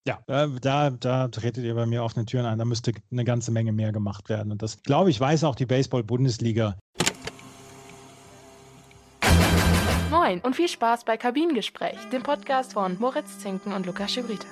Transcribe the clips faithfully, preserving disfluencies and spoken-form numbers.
Ja, da, da tretet ihr bei mir offene Türen ein. Da müsste eine ganze Menge mehr gemacht werden. Und das, glaube ich, weiß auch die Baseball-Bundesliga. Moin und viel Spaß bei Kabinengespräch, dem Podcast von Moritz Zinken und Lukas Schibrita.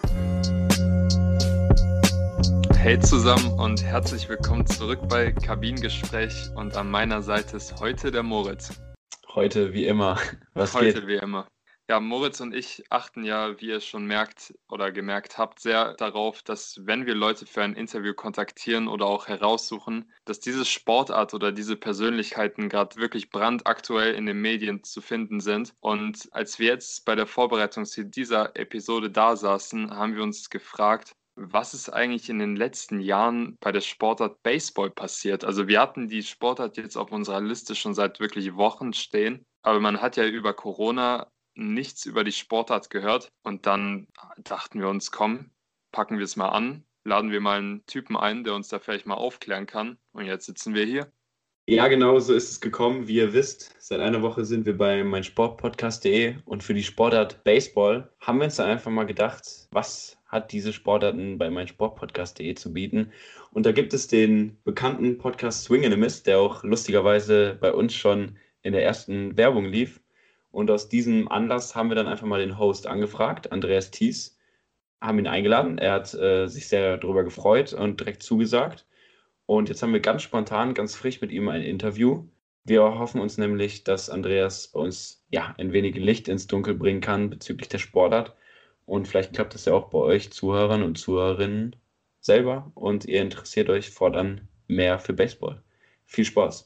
Hey zusammen und herzlich willkommen zurück bei Kabinengespräch. Und an meiner Seite ist heute der Moritz. Heute wie immer. Was Heute geht? wie immer. Ja, Moritz und ich achten ja, wie ihr schon merkt oder gemerkt habt, sehr darauf, dass wenn wir Leute für ein Interview kontaktieren oder auch heraussuchen, dass diese Sportart oder diese Persönlichkeiten gerade wirklich brandaktuell in den Medien zu finden sind. Und als wir jetzt bei der Vorbereitung zu dieser Episode da saßen, haben wir uns gefragt, was ist eigentlich in den letzten Jahren bei der Sportart Baseball passiert? Also wir hatten die Sportart jetzt auf unserer Liste schon seit wirklich Wochen stehen, aber man hat ja über Corona nichts über die Sportart gehört und dann dachten wir uns, komm, packen wir es mal an, laden wir mal einen Typen ein, der uns da vielleicht mal aufklären kann und jetzt sitzen wir hier. Ja, genau so ist es gekommen. Wie ihr wisst, seit einer Woche sind wir bei meinsportpodcast punkt de und für die Sportart Baseball haben wir uns dann einfach mal gedacht, was hat diese Sportarten bei meinsportpodcast punkt de zu bieten? Und da gibt es den bekannten Podcast Swing and a Miss, der auch lustigerweise bei uns schon in der ersten Werbung lief. Und aus diesem Anlass haben wir dann einfach mal den Host angefragt, Andreas Thies, haben ihn eingeladen. Er hat äh, sich sehr darüber gefreut und direkt zugesagt. Und jetzt haben wir ganz spontan, ganz frisch mit ihm ein Interview. Wir hoffen uns nämlich, dass Andreas bei uns ja ein wenig Licht ins Dunkel bringen kann bezüglich der Sportart. Und vielleicht klappt das ja auch bei euch Zuhörern und Zuhörerinnen selber und ihr interessiert euch fortan mehr für Baseball. Viel Spaß!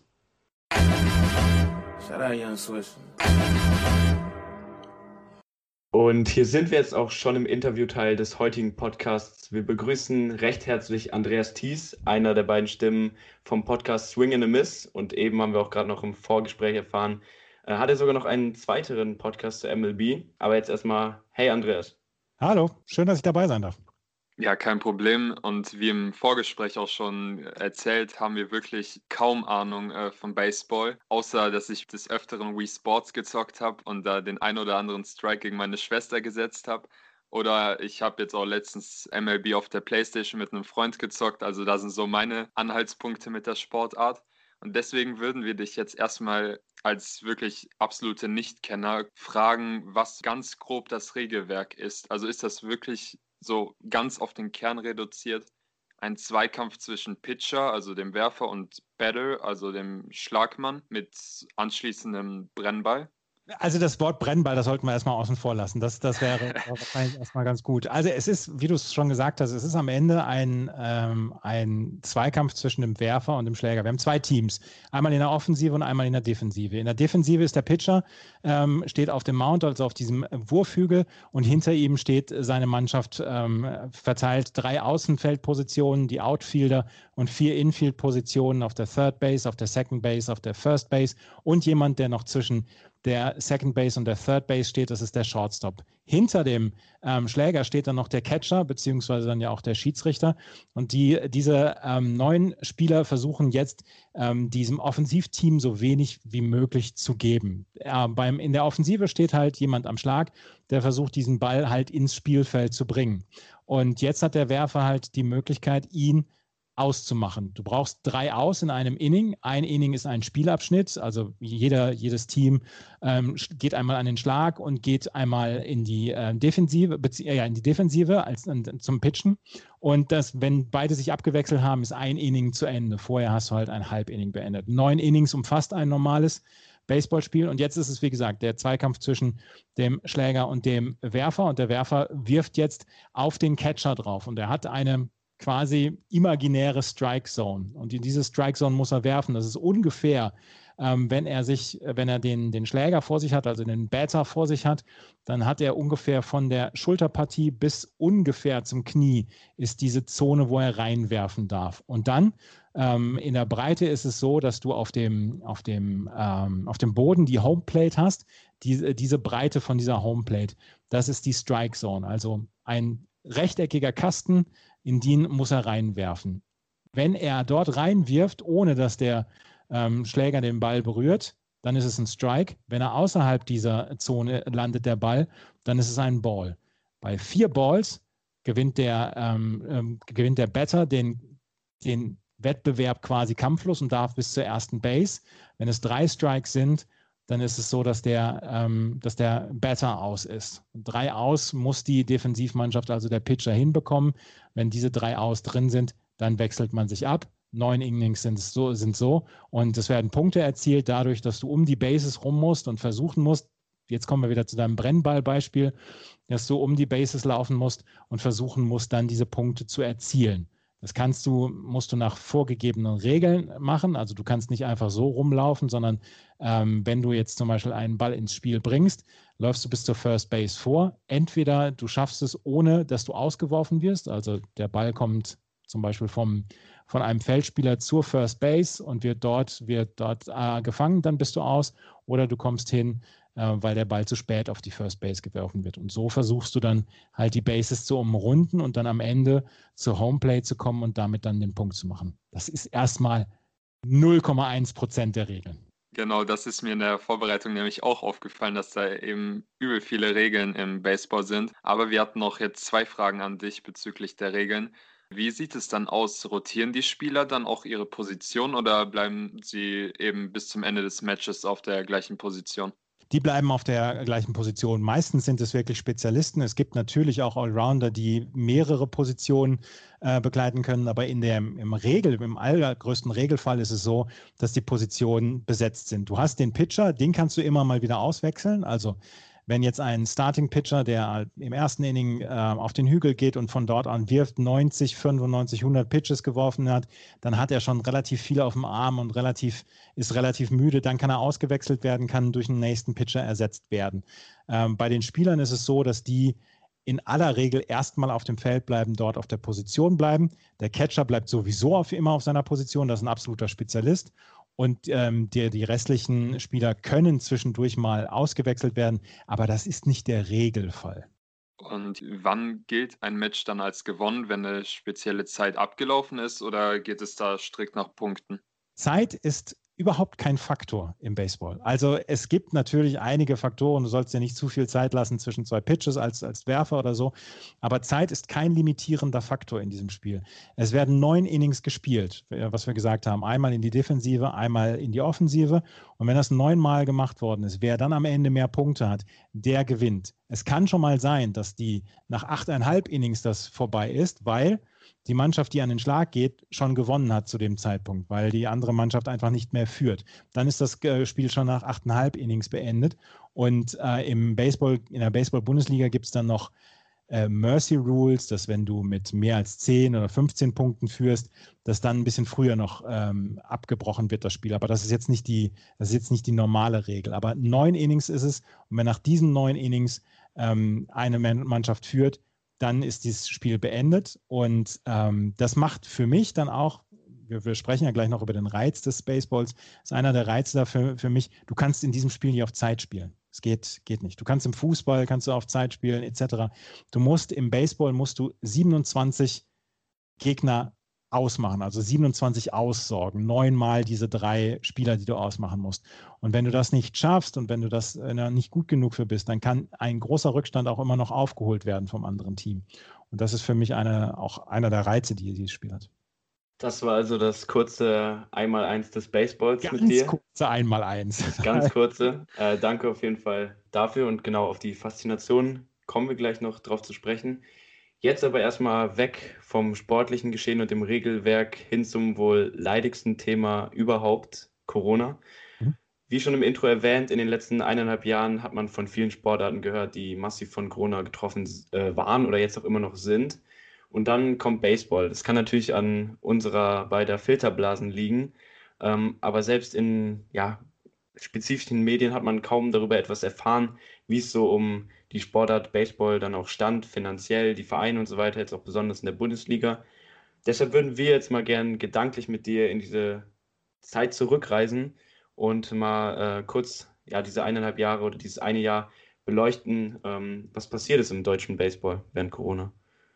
Shout out Young Swish. Und hier sind wir jetzt auch schon im Interviewteil des heutigen Podcasts. Wir begrüßen recht herzlich Andreas Thies, einer der beiden Stimmen vom Podcast Swing and a Miss. Und eben haben wir auch gerade noch im Vorgespräch erfahren, äh, hat er sogar noch einen zweiteren Podcast zur M L B. Aber jetzt erstmal, hey Andreas. Hallo, schön, dass ich dabei sein darf. Ja, kein Problem. Und wie im Vorgespräch auch schon erzählt, haben wir wirklich kaum Ahnung äh, von Baseball, außer dass ich des Öfteren Wii Sports gezockt habe und da den ein oder anderen Strike gegen meine Schwester gesetzt habe. Oder ich habe jetzt auch letztens M L B auf der PlayStation mit einem Freund gezockt. Also da sind so meine Anhaltspunkte mit der Sportart. Und deswegen würden wir dich jetzt erstmal als wirklich absolute Nichtkenner fragen, was ganz grob das Regelwerk ist. Also ist das wirklich so ganz auf den Kern reduziert ein Zweikampf zwischen Pitcher, also dem Werfer, und Batter, also dem Schlagmann, mit anschließendem Brennball? Also das Wort Brennball, das sollten wir erstmal außen vor lassen. Das, das wäre wahrscheinlich erstmal ganz gut. Also es ist, wie du es schon gesagt hast, es ist am Ende ein, ähm, ein Zweikampf zwischen dem Werfer und dem Schläger. Wir haben zwei Teams, einmal in der Offensive und einmal in der Defensive. In der Defensive ist der Pitcher, ähm, steht auf dem Mount, also auf diesem Wurfhügel, und hinter ihm steht seine Mannschaft ähm, verteilt drei Außenfeldpositionen, die Outfielder, und vier Infield-Positionen auf der Third Base, auf der Second Base, auf der First Base und jemand, der noch zwischen der Second Base und der Third Base steht, das ist der Shortstop. Hinter dem ähm, Schläger steht dann noch der Catcher, beziehungsweise dann ja auch der Schiedsrichter. Und die, diese ähm, neun Spieler versuchen jetzt, ähm, diesem Offensivteam so wenig wie möglich zu geben. Äh, beim, in der Offensive steht halt jemand am Schlag, der versucht, diesen Ball halt ins Spielfeld zu bringen. Und jetzt hat der Werfer halt die Möglichkeit, ihn auszumachen. Du brauchst drei aus in einem Inning. Ein Inning ist ein Spielabschnitt, also jeder, jedes Team ähm, geht einmal an den Schlag und geht einmal in die äh, Defensive, bezieh- ja, in die Defensive als, äh, zum Pitchen. Und das, wenn beide sich abgewechselt haben, ist ein Inning zu Ende. Vorher hast du halt ein Halbinning beendet. Neun Innings umfasst ein normales Baseballspiel. Und jetzt ist es, wie gesagt, der Zweikampf zwischen dem Schläger und dem Werfer. Und der Werfer wirft jetzt auf den Catcher drauf. Und er hat eine quasi imaginäre Strike Zone. Und in diese Strike Zone muss er werfen. Das ist ungefähr, ähm, wenn er sich, wenn er den, den Schläger vor sich hat, also den Batter vor sich hat, dann hat er ungefähr von der Schulterpartie bis ungefähr zum Knie ist diese Zone, wo er reinwerfen darf. Und dann ähm, in der Breite ist es so, dass du auf dem, auf dem, ähm, auf dem Boden die Homeplate hast. Die, diese Breite von dieser Homeplate, das ist die Strike Zone. Also ein rechteckiger Kasten, in den muss er reinwerfen. Wenn er dort reinwirft, ohne dass der ähm, Schläger den Ball berührt, dann ist es ein Strike. Wenn er außerhalb dieser Zone landet, der Ball, dann ist es ein Ball. Bei vier Balls gewinnt der, ähm, ähm, gewinnt der Batter den, den Wettbewerb quasi kampflos und darf bis zur ersten Base. Wenn es drei Strikes sind, dann ist es so, dass der, ähm, dass der Batter aus ist. Und drei aus muss die Defensivmannschaft, also der Pitcher, hinbekommen. Wenn diese drei aus drin sind, dann wechselt man sich ab. Neun Innings sind so, sind so. Und es werden Punkte erzielt dadurch, dass du um die Bases rum musst und versuchen musst, jetzt kommen wir wieder zu deinem Brennball-Beispiel, dass du um die Bases laufen musst und versuchen musst, dann diese Punkte zu erzielen. Das kannst du, musst du nach vorgegebenen Regeln machen. Also du kannst nicht einfach so rumlaufen, sondern ähm, wenn du jetzt zum Beispiel einen Ball ins Spiel bringst, läufst du bis zur First Base vor. Entweder du schaffst es, ohne dass du ausgeworfen wirst. Also der Ball kommt zum Beispiel vom, von einem Feldspieler zur First Base und wird dort, wird dort äh, gefangen, dann bist du aus. Oder du kommst hin, äh, weil der Ball zu spät auf die First Base geworfen wird. Und so versuchst du dann halt die Bases zu umrunden und dann am Ende zur Homeplate zu kommen und damit dann den Punkt zu machen. Das ist erstmal null Komma eins Prozent der Regeln. Genau, das ist mir in der Vorbereitung nämlich auch aufgefallen, dass da eben übel viele Regeln im Baseball sind. Aber wir hatten noch jetzt zwei Fragen an dich bezüglich der Regeln. Wie sieht es dann aus? Rotieren die Spieler dann auch ihre Position oder bleiben sie eben bis zum Ende des Matches auf der gleichen Position? Die bleiben auf der gleichen Position. Meistens sind es wirklich Spezialisten. Es gibt natürlich auch Allrounder, die mehrere Positionen äh, begleiten können, aber in der, im Regel, im allergrößten Regelfall ist es so, dass die Positionen besetzt sind. Du hast den Pitcher, den kannst du immer mal wieder auswechseln. Also wenn jetzt ein Starting-Pitcher, der im ersten Inning äh, auf den Hügel geht und von dort an wirft, neunzig, fünfundneunzig, hundert Pitches geworfen hat, dann hat er schon relativ viel auf dem Arm und relativ, ist relativ müde. Dann kann er ausgewechselt werden, kann durch einen nächsten Pitcher ersetzt werden. Ähm, bei den Spielern ist es so, dass die in aller Regel erstmal auf dem Feld bleiben, dort auf der Position bleiben. Der Catcher bleibt sowieso auf, immer auf seiner Position, das ist ein absoluter Spezialist. Und ähm, die, die restlichen Spieler können zwischendurch mal ausgewechselt werden, aber das ist nicht der Regelfall. Und wann gilt ein Match dann als gewonnen, wenn eine spezielle Zeit abgelaufen ist, oder geht es da strikt nach Punkten? Zeit ist überhaupt kein Faktor im Baseball. Also es gibt natürlich einige Faktoren, du sollst dir nicht zu viel Zeit lassen zwischen zwei Pitches als, als Werfer oder so, aber Zeit ist kein limitierender Faktor in diesem Spiel. Es werden neun Innings gespielt, was wir gesagt haben, einmal in die Defensive, einmal in die Offensive, und wenn das neunmal gemacht worden ist, wer dann am Ende mehr Punkte hat, der gewinnt. Es kann schon mal sein, dass die nach achteinhalb Innings das vorbei ist, weil die Mannschaft, die an den Schlag geht, schon gewonnen hat zu dem Zeitpunkt, weil die andere Mannschaft einfach nicht mehr führt. Dann ist das Spiel schon nach achteinhalb Innings beendet. Und äh, im Baseball, in der Baseball-Bundesliga gibt es dann noch äh, Mercy Rules, dass wenn du mit mehr als zehn oder fünfzehn Punkten führst, dass dann ein bisschen früher noch ähm, abgebrochen wird, das Spiel. Aber das ist jetzt nicht die, das ist jetzt nicht die normale Regel. Aber neun Innings ist es. Und wenn nach diesen neun Innings ähm, eine Mannschaft führt, dann ist dieses Spiel beendet. Und ähm, das macht für mich dann auch, wir, wir sprechen ja gleich noch über den Reiz des Baseballs, ist einer der Reize dafür für mich, du kannst in diesem Spiel nicht auf Zeit spielen. Es geht, geht nicht. Du kannst im Fußball, kannst du auf Zeit spielen, et cetera. Du musst im Baseball, musst du siebenundzwanzig Gegner ausmachen, also siebenundzwanzig aussorgen, neunmal diese drei Spieler, die du ausmachen musst. Und wenn du das nicht schaffst und wenn du das äh, nicht gut genug für bist, dann kann ein großer Rückstand auch immer noch aufgeholt werden vom anderen Team. Und das ist für mich eine, auch einer der Reize, die dieses Spiel hat. Das war also das kurze Einmaleins des Baseballs Ganz mit dir. Ganz kurze Einmaleins. Ganz kurze. Äh, danke auf jeden Fall dafür, und genau auf die Faszination kommen wir gleich noch drauf zu sprechen. Jetzt aber erstmal weg vom sportlichen Geschehen und dem Regelwerk hin zum wohl leidigsten Thema überhaupt, Corona. Mhm. Wie schon im Intro erwähnt, in den letzten eineinhalb Jahren hat man von vielen Sportarten gehört, die massiv von Corona getroffen äh, waren oder jetzt auch immer noch sind. Und dann kommt Baseball. Das kann natürlich an unserer beider Filterblasen liegen, ähm, aber selbst in ja, spezifischen Medien hat man kaum darüber etwas erfahren, wie es so um die Sportart Baseball dann auch stand, finanziell, die Vereine und so weiter, jetzt auch besonders in der Bundesliga. Deshalb würden wir jetzt mal gern gedanklich mit dir in diese Zeit zurückreisen und mal äh, kurz ja, diese eineinhalb Jahre oder dieses eine Jahr beleuchten, ähm, was passiert ist im deutschen Baseball während Corona.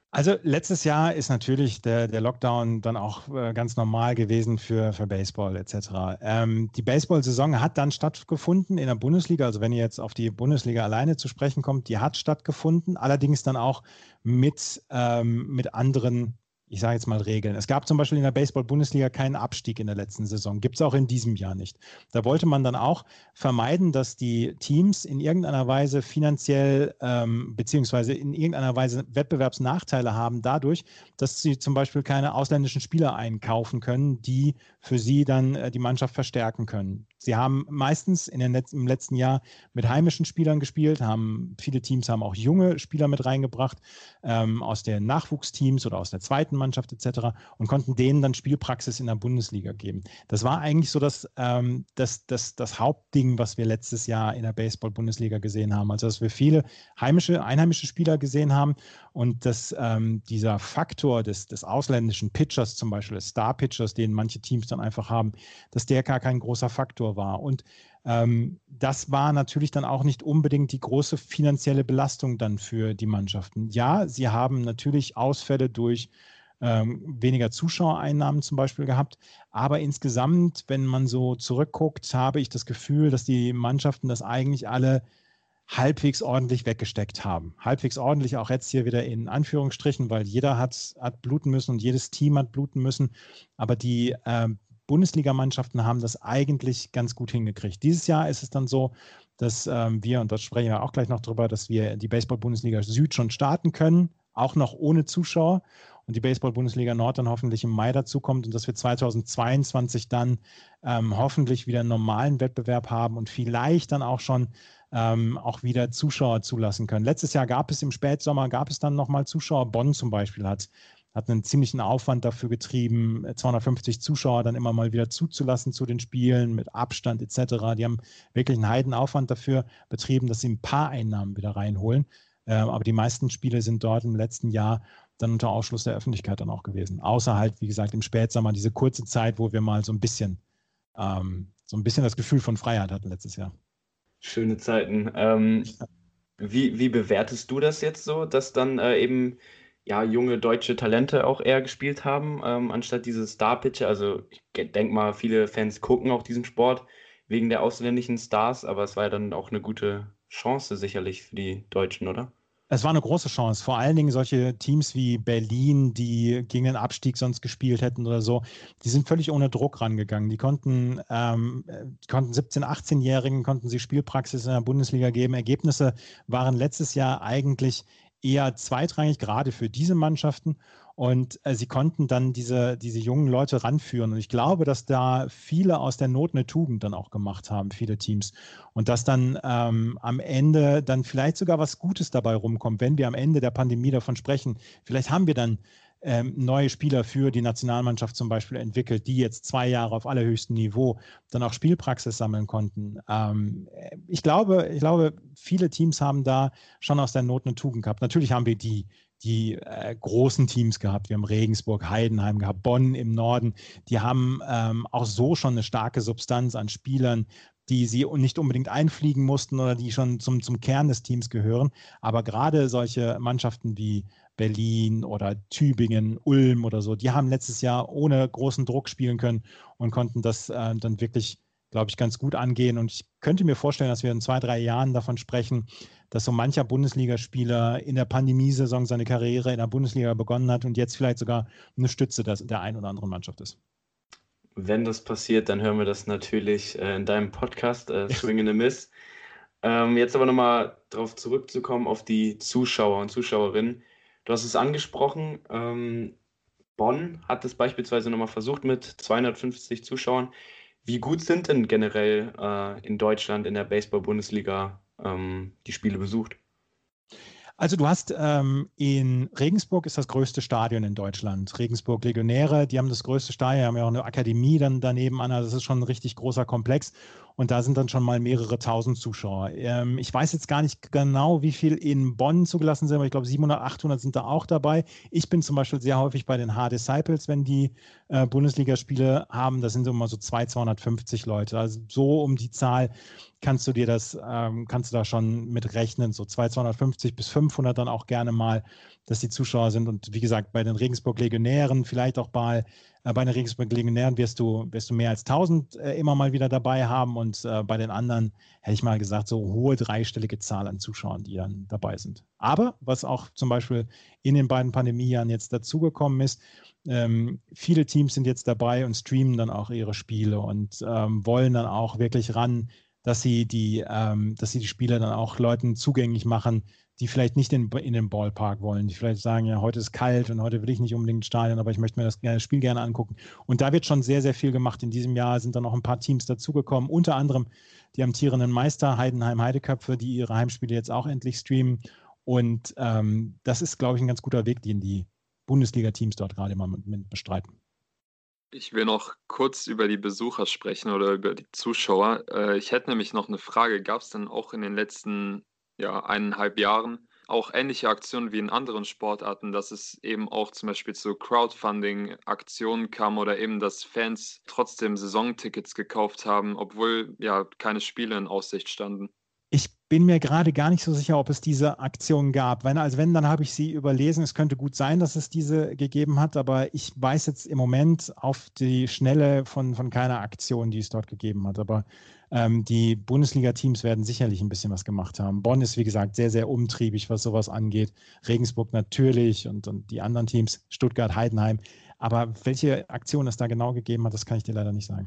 Also letztes Jahr ist natürlich der, der Lockdown dann auch äh, ganz normal gewesen für, für Baseball et cetera. Ähm, die Baseball-Saison hat dann stattgefunden in der Bundesliga. Also wenn ihr jetzt auf die Bundesliga alleine zu sprechen kommt, die hat stattgefunden, allerdings dann auch mit, ähm, mit anderen, ich sage jetzt mal, Regeln. Es gab zum Beispiel in der Baseball-Bundesliga keinen Abstieg in der letzten Saison. Gibt es auch in diesem Jahr nicht. Da wollte man dann auch vermeiden, dass die Teams in irgendeiner Weise finanziell ähm, beziehungsweise in irgendeiner Weise Wettbewerbsnachteile haben dadurch, dass sie zum Beispiel keine ausländischen Spieler einkaufen können, die für sie dann äh, die Mannschaft verstärken können. Sie haben meistens in den Letz- im letzten Jahr mit heimischen Spielern gespielt, haben viele Teams haben auch junge Spieler mit reingebracht, ähm, aus den Nachwuchsteams oder aus der zweiten Mannschaft et cetera und konnten denen dann Spielpraxis in der Bundesliga geben. Das war eigentlich so das, ähm, das, das, das Hauptding, was wir letztes Jahr in der Baseball-Bundesliga gesehen haben. Also dass wir viele heimische, einheimische Spieler gesehen haben und dass ähm, dieser Faktor des, des ausländischen Pitchers, zum Beispiel des Star-Pitchers, den manche Teams dann einfach haben, dass der gar kein großer Faktor war. Und ähm, das war natürlich dann auch nicht unbedingt die große finanzielle Belastung dann für die Mannschaften. Ja, sie haben natürlich Ausfälle durch ähm, weniger Zuschauereinnahmen zum Beispiel gehabt, aber insgesamt, wenn man so zurückguckt, habe ich das Gefühl, dass die Mannschaften das eigentlich alle halbwegs ordentlich weggesteckt haben. Halbwegs ordentlich auch jetzt hier wieder in Anführungsstrichen, weil jeder hat, hat bluten müssen und jedes Team hat bluten müssen, aber die äh, Bundesligamannschaften haben das eigentlich ganz gut hingekriegt. Dieses Jahr ist es dann so, dass ähm, wir, und das sprechen wir auch gleich noch drüber, dass wir die Baseball-Bundesliga Süd schon starten können, auch noch ohne Zuschauer und die Baseball-Bundesliga Nord dann hoffentlich im Mai dazukommt und dass wir zweitausendzweiundzwanzig dann ähm, hoffentlich wieder einen normalen Wettbewerb haben und vielleicht dann auch schon ähm, auch wieder Zuschauer zulassen können. Letztes Jahr gab es im Spätsommer, gab es dann nochmal Zuschauer. Bonn zum Beispiel hat hat einen ziemlichen Aufwand dafür getrieben, zweihundertfünfzig Zuschauer dann immer mal wieder zuzulassen zu den Spielen mit Abstand et cetera. Die haben wirklich einen Heidenaufwand dafür betrieben, dass sie ein paar Einnahmen wieder reinholen. Ähm, aber die meisten Spiele sind dort im letzten Jahr dann unter Ausschluss der Öffentlichkeit dann auch gewesen. Außer halt, wie gesagt, im Spätsommer diese kurze Zeit, wo wir mal so ein bisschen, ähm, so ein bisschen das Gefühl von Freiheit hatten letztes Jahr. Schöne Zeiten. Ähm, wie, wie bewertest du das jetzt so, dass dann äh, eben ja, junge deutsche Talente auch eher gespielt haben, ähm, anstatt diese Star-Pitcher? Also ich denke mal, viele Fans gucken auch diesen Sport wegen der ausländischen Stars, aber es war ja dann auch eine gute Chance sicherlich für die Deutschen, oder? Es war eine große Chance. Vor allen Dingen solche Teams wie Berlin, die gegen den Abstieg sonst gespielt hätten oder so, die sind völlig ohne Druck rangegangen. Die konnten, ähm, die konnten siebzehn-, achtzehnjährigen konnten sie Spielpraxis in der Bundesliga geben. Ergebnisse waren letztes Jahr eigentlich eher zweitrangig, gerade für diese Mannschaften. Und äh, sie konnten dann diese, diese jungen Leute ranführen. Und ich glaube, dass da viele aus der Not eine Tugend dann auch gemacht haben, viele Teams. Und dass dann ähm, am Ende dann vielleicht sogar was Gutes dabei rumkommt, wenn wir am Ende der Pandemie davon sprechen. Vielleicht haben wir dann ähm, neue Spieler für die Nationalmannschaft zum Beispiel entwickelt, die jetzt zwei Jahre auf allerhöchstem Niveau dann auch Spielpraxis sammeln konnten. Ähm, ich glaube, ich glaube, viele Teams haben da schon aus der Not eine Tugend gehabt. Natürlich haben wir die die äh, großen Teams gehabt. Wir haben Regensburg, Heidenheim gehabt, Bonn im Norden. Die haben ähm, auch so schon eine starke Substanz an Spielern, die sie nicht unbedingt einfliegen mussten oder die schon zum, zum Kern des Teams gehören. Aber gerade solche Mannschaften wie Berlin oder Tübingen, Ulm oder so, die haben letztes Jahr ohne großen Druck spielen können und konnten das äh, dann wirklich, glaube ich, ganz gut angehen. Und ich könnte mir vorstellen, dass wir in zwei, drei Jahren davon sprechen, dass so mancher Bundesligaspieler in der Pandemiesaison seine Karriere in der Bundesliga begonnen hat und jetzt vielleicht sogar eine Stütze der einen oder anderen Mannschaft ist. Wenn das passiert, dann hören wir das natürlich äh, in deinem Podcast, äh, Swing and a Miss. Ähm, jetzt aber nochmal darauf zurückzukommen, auf die Zuschauer und Zuschauerinnen. Du hast es angesprochen, ähm, Bonn hat es beispielsweise nochmal versucht mit zweihundertfünfzig Zuschauern. Wie gut sind denn generell äh, in Deutschland in der Baseball-Bundesliga ähm, die Spiele besucht? Also du hast ähm, in Regensburg ist das größte Stadion in Deutschland. Regensburg Legionäre, die haben das größte Stadion, haben ja auch eine Akademie dann daneben an. Also das ist schon ein richtig großer Komplex. Und da sind dann schon mal mehrere tausend Zuschauer. Ähm, ich weiß jetzt gar nicht genau, wie viel in Bonn zugelassen sind, aber ich glaube siebenhundert, achthundert sind da auch dabei. Ich bin zum Beispiel sehr häufig bei den H-Disciples, wenn die äh, Bundesligaspiele haben. Das sind so immer so zweihundert, zweihundertfünfzig Leute. Also so um die Zahl kannst du dir das, ähm, kannst du da schon mit rechnen. So zweihundert, zweihundertfünfzig bis fünfhundert dann auch gerne mal, dass die Zuschauer sind. Und wie gesagt, bei den Regensburg-Legionären, vielleicht auch bei, äh, bei den Regensburg-Legionären wirst du, wirst du mehr als tausend äh, immer mal wieder dabei haben. Und äh, bei den anderen hätte ich mal gesagt, so hohe dreistellige Zahl an Zuschauern, die dann dabei sind. Aber was auch zum Beispiel in den beiden Pandemiejahren jetzt dazugekommen ist, ähm, viele Teams sind jetzt dabei und streamen dann auch ihre Spiele und ähm, wollen dann auch wirklich ran, dass sie die, ähm, dass sie die Spiele dann auch Leuten zugänglich machen, die vielleicht nicht in, in den Ballpark wollen, die vielleicht sagen, ja, heute ist kalt und heute will ich nicht unbedingt ins Stadion, aber ich möchte mir das, das Spiel gerne angucken. Und da wird schon sehr, sehr viel gemacht. In diesem Jahr sind dann noch ein paar Teams dazugekommen, unter anderem die amtierenden Meister Heidenheim Heideköpfe, die ihre Heimspiele jetzt auch endlich streamen. Und ähm, das ist, glaube ich, ein ganz guter Weg, den die Bundesliga-Teams dort gerade immer mit, mit bestreiten. Ich will noch kurz über die Besucher sprechen oder über die Zuschauer. Äh, ich hätte nämlich noch eine Frage. Gab es denn auch in den letzten ja, eineinhalb Jahren auch ähnliche Aktionen wie in anderen Sportarten, dass es eben auch zum Beispiel zu Crowdfunding-Aktionen kam oder eben, dass Fans trotzdem Saisontickets gekauft haben, obwohl ja keine Spiele in Aussicht standen? Ich bin mir gerade gar nicht so sicher, ob es diese Aktion gab. Wenn, also wenn, dann habe ich sie überlesen. Es könnte gut sein, dass es diese gegeben hat, aber ich weiß jetzt im Moment auf die Schnelle von, von keiner Aktion, die es dort gegeben hat. Aber ähm, die Bundesliga-Teams werden sicherlich ein bisschen was gemacht haben. Bonn ist, wie gesagt, sehr, sehr umtriebig, was sowas angeht. Regensburg natürlich und, und die anderen Teams, Stuttgart, Heidenheim. Aber welche Aktion es da genau gegeben hat, das kann ich dir leider nicht sagen.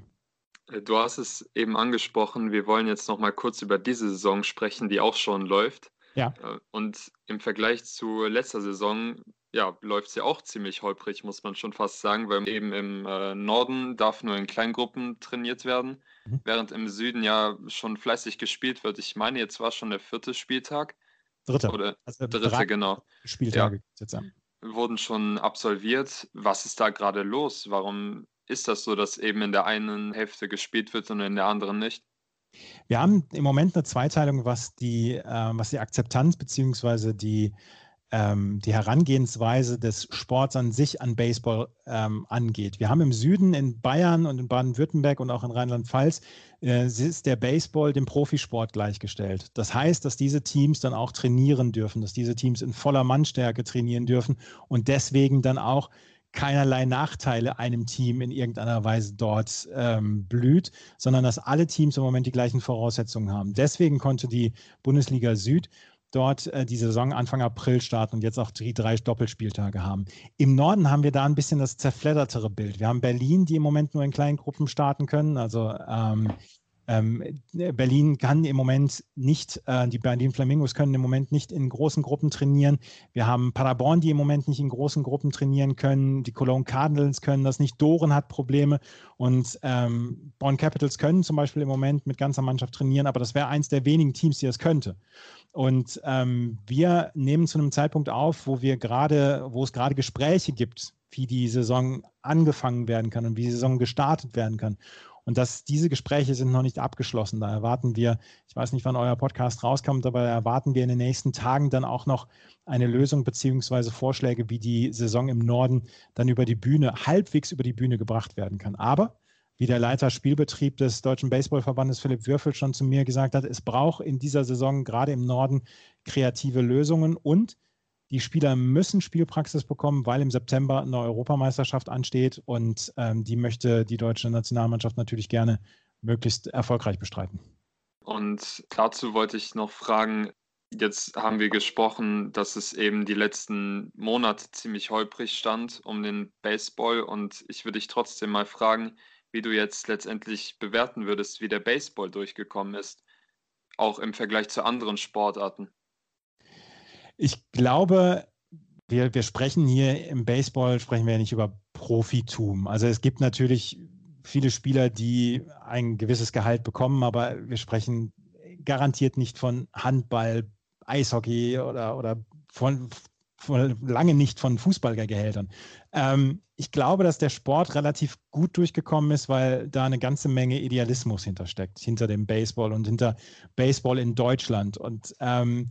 Du hast es eben angesprochen, wir wollen jetzt noch mal kurz über diese Saison sprechen, die auch schon läuft. Ja. Und im Vergleich zu letzter Saison, ja, läuft sie auch ziemlich holprig, muss man schon fast sagen, weil eben im äh, Norden darf nur in Kleingruppen trainiert werden, mhm. während im Süden ja schon fleißig gespielt wird. Ich meine, jetzt war schon der vierte Spieltag. Dritte. Oder also dritte, drei genau. Spieltage ja. jetzt an. Wurden schon absolviert. Was ist da gerade los? Warum ist das so, dass eben in der einen Hälfte gespielt wird und in der anderen nicht? Wir haben im Moment eine Zweiteilung, was die, äh, was die Akzeptanz bzw. die, ähm, die Herangehensweise des Sports an sich an Baseball ähm, angeht. Wir haben im Süden in Bayern und in Baden-Württemberg und auch in Rheinland-Pfalz äh, ist der Baseball dem Profisport gleichgestellt. Das heißt, dass diese Teams dann auch trainieren dürfen, dass diese Teams in voller Mannstärke trainieren dürfen und deswegen dann auch keinerlei Nachteile einem Team in irgendeiner Weise dort ähm, blüht, sondern dass alle Teams im Moment die gleichen Voraussetzungen haben. Deswegen konnte die Bundesliga Süd dort äh, die Saison Anfang April starten und jetzt auch die drei Doppelspieltage haben. Im Norden haben wir da ein bisschen das zerfleddertere Bild. Wir haben Berlin, die im Moment nur in kleinen Gruppen starten können, also ähm, Ähm, Berlin kann im Moment nicht, äh, die Berlin Flamingos können im Moment nicht in großen Gruppen trainieren. Wir haben Paderborn, die im Moment nicht in großen Gruppen trainieren können. Die Cologne Cardinals können das nicht. Doren hat Probleme und ähm, Bonn Capitals können zum Beispiel im Moment mit ganzer Mannschaft trainieren, aber das wäre eins der wenigen Teams, die das könnte. Und ähm, wir nehmen zu einem Zeitpunkt auf, wo wir gerade, wo es gerade Gespräche gibt, wie die Saison angefangen werden kann und wie die Saison gestartet werden kann. Und dass diese Gespräche sind noch nicht abgeschlossen. Da erwarten wir, ich weiß nicht, wann euer Podcast rauskommt, aber erwarten wir in den nächsten Tagen dann auch noch eine Lösung beziehungsweise Vorschläge, wie die Saison im Norden dann über die Bühne, halbwegs über die Bühne gebracht werden kann. Aber wie der Leiter Spielbetrieb des Deutschen Baseballverbandes Philipp Würfel schon zu mir gesagt hat, es braucht in dieser Saison gerade im Norden kreative Lösungen und die Spieler müssen Spielpraxis bekommen, weil im September eine Europameisterschaft ansteht und ähm, die möchte die deutsche Nationalmannschaft natürlich gerne möglichst erfolgreich bestreiten. Und dazu wollte ich noch fragen, jetzt haben wir gesprochen, dass es eben die letzten Monate ziemlich holprig stand um den Baseball und ich würde dich trotzdem mal fragen, wie du jetzt letztendlich bewerten würdest, wie der Baseball durchgekommen ist, auch im Vergleich zu anderen Sportarten. Ich glaube, wir, wir sprechen hier im Baseball, sprechen wir ja nicht über Profitum. Also es gibt natürlich viele Spieler, die ein gewisses Gehalt bekommen, aber wir sprechen garantiert nicht von Handball, Eishockey oder, oder von lange nicht von Fußballgehältern. Ähm, ich glaube, dass der Sport relativ gut durchgekommen ist, weil da eine ganze Menge Idealismus hintersteckt, hinter dem Baseball und hinter Baseball in Deutschland. Und ähm,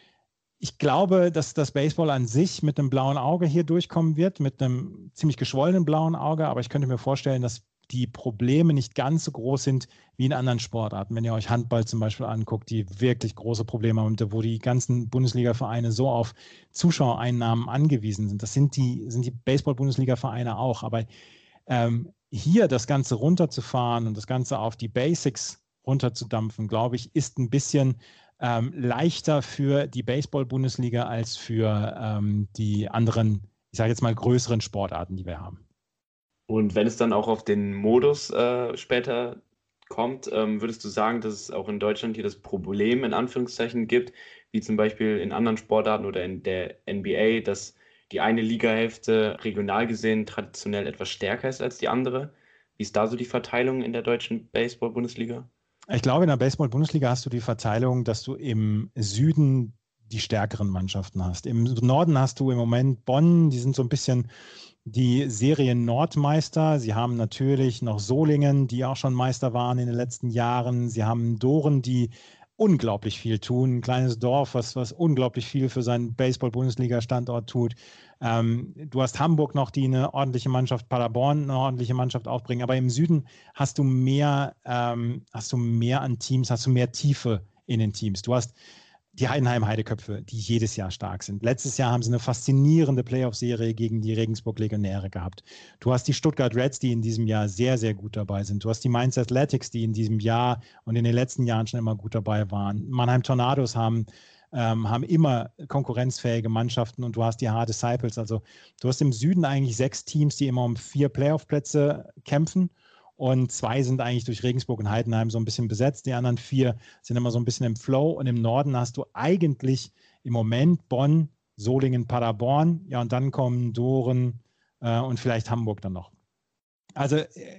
ich glaube, dass das Baseball an sich mit einem blauen Auge hier durchkommen wird, mit einem ziemlich geschwollenen blauen Auge, aber ich könnte mir vorstellen, dass die Probleme nicht ganz so groß sind wie in anderen Sportarten. Wenn ihr euch Handball zum Beispiel anguckt, die wirklich große Probleme haben, wo die ganzen Bundesliga-Vereine so auf Zuschauereinnahmen angewiesen sind. Das sind die, sind die Baseball-Bundesliga-Vereine auch. Aber ähm, hier das Ganze runterzufahren und das Ganze auf die Basics runterzudampfen, glaube ich, ist ein bisschen ähm, leichter für die Baseball-Bundesliga als für ähm, die anderen, ich sage jetzt mal, größeren Sportarten, die wir haben. Und wenn es dann auch auf den Modus äh, später kommt, ähm, würdest du sagen, dass es auch in Deutschland hier das Problem in Anführungszeichen gibt, wie zum Beispiel in anderen Sportarten oder in der N B A, dass die eine Ligahälfte regional gesehen traditionell etwas stärker ist als die andere? Wie ist da so die Verteilung in der deutschen Baseball-Bundesliga? Ich glaube, in der Baseball-Bundesliga hast du die Verteilung, dass du im Süden die stärkeren Mannschaften hast. Im Norden hast du im Moment Bonn, die sind so ein bisschen die Serien-Nordmeister. Sie haben natürlich noch Solingen, die auch schon Meister waren in den letzten Jahren. Sie haben Doren, die unglaublich viel tun. Ein kleines Dorf, was, was unglaublich viel für seinen Baseball-Bundesliga-Standort tut. Ähm, du hast Hamburg noch, die eine ordentliche Mannschaft, Paderborn eine ordentliche Mannschaft aufbringen. Aber im Süden hast du mehr, ähm, hast du mehr an Teams, hast du mehr Tiefe in den Teams. Du hast die Heidenheim-Heideköpfe, die jedes Jahr stark sind. Letztes Jahr haben sie eine faszinierende Playoff-Serie gegen die Regensburg-Legionäre gehabt. Du hast die Stuttgart Reds, die in diesem Jahr sehr, sehr gut dabei sind. Du hast die Mainz Athletics, die in diesem Jahr und in den letzten Jahren schon immer gut dabei waren. Mannheim Tornados haben, ähm, haben immer konkurrenzfähige Mannschaften und du hast die Hard Disciples. Also du hast im Süden eigentlich sechs Teams, die immer um vier Playoff-Plätze kämpfen. Und zwei sind eigentlich durch Regensburg und Heidenheim so ein bisschen besetzt. Die anderen vier sind immer so ein bisschen im Flow. Und im Norden hast du eigentlich im Moment Bonn, Solingen, Paderborn. Ja, und dann kommen Doren äh, und vielleicht Hamburg dann noch. Also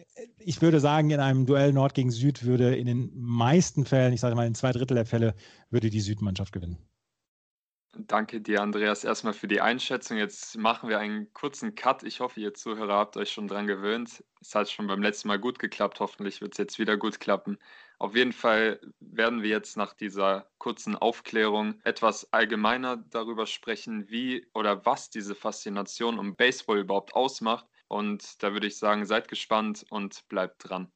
ich würde sagen, in einem Duell Nord gegen Süd würde in den meisten Fällen, ich sage mal in zwei Drittel der Fälle, würde die Südmannschaft gewinnen. Danke dir, Andreas, erstmal für die Einschätzung. Jetzt machen wir einen kurzen Cut. Ich hoffe, ihr Zuhörer habt euch schon dran gewöhnt. Es hat schon beim letzten Mal gut geklappt. Hoffentlich wird es jetzt wieder gut klappen. Auf jeden Fall werden wir jetzt nach dieser kurzen Aufklärung etwas allgemeiner darüber sprechen, wie oder was diese Faszination um Baseball überhaupt ausmacht. Und da würde ich sagen, seid gespannt und bleibt dran.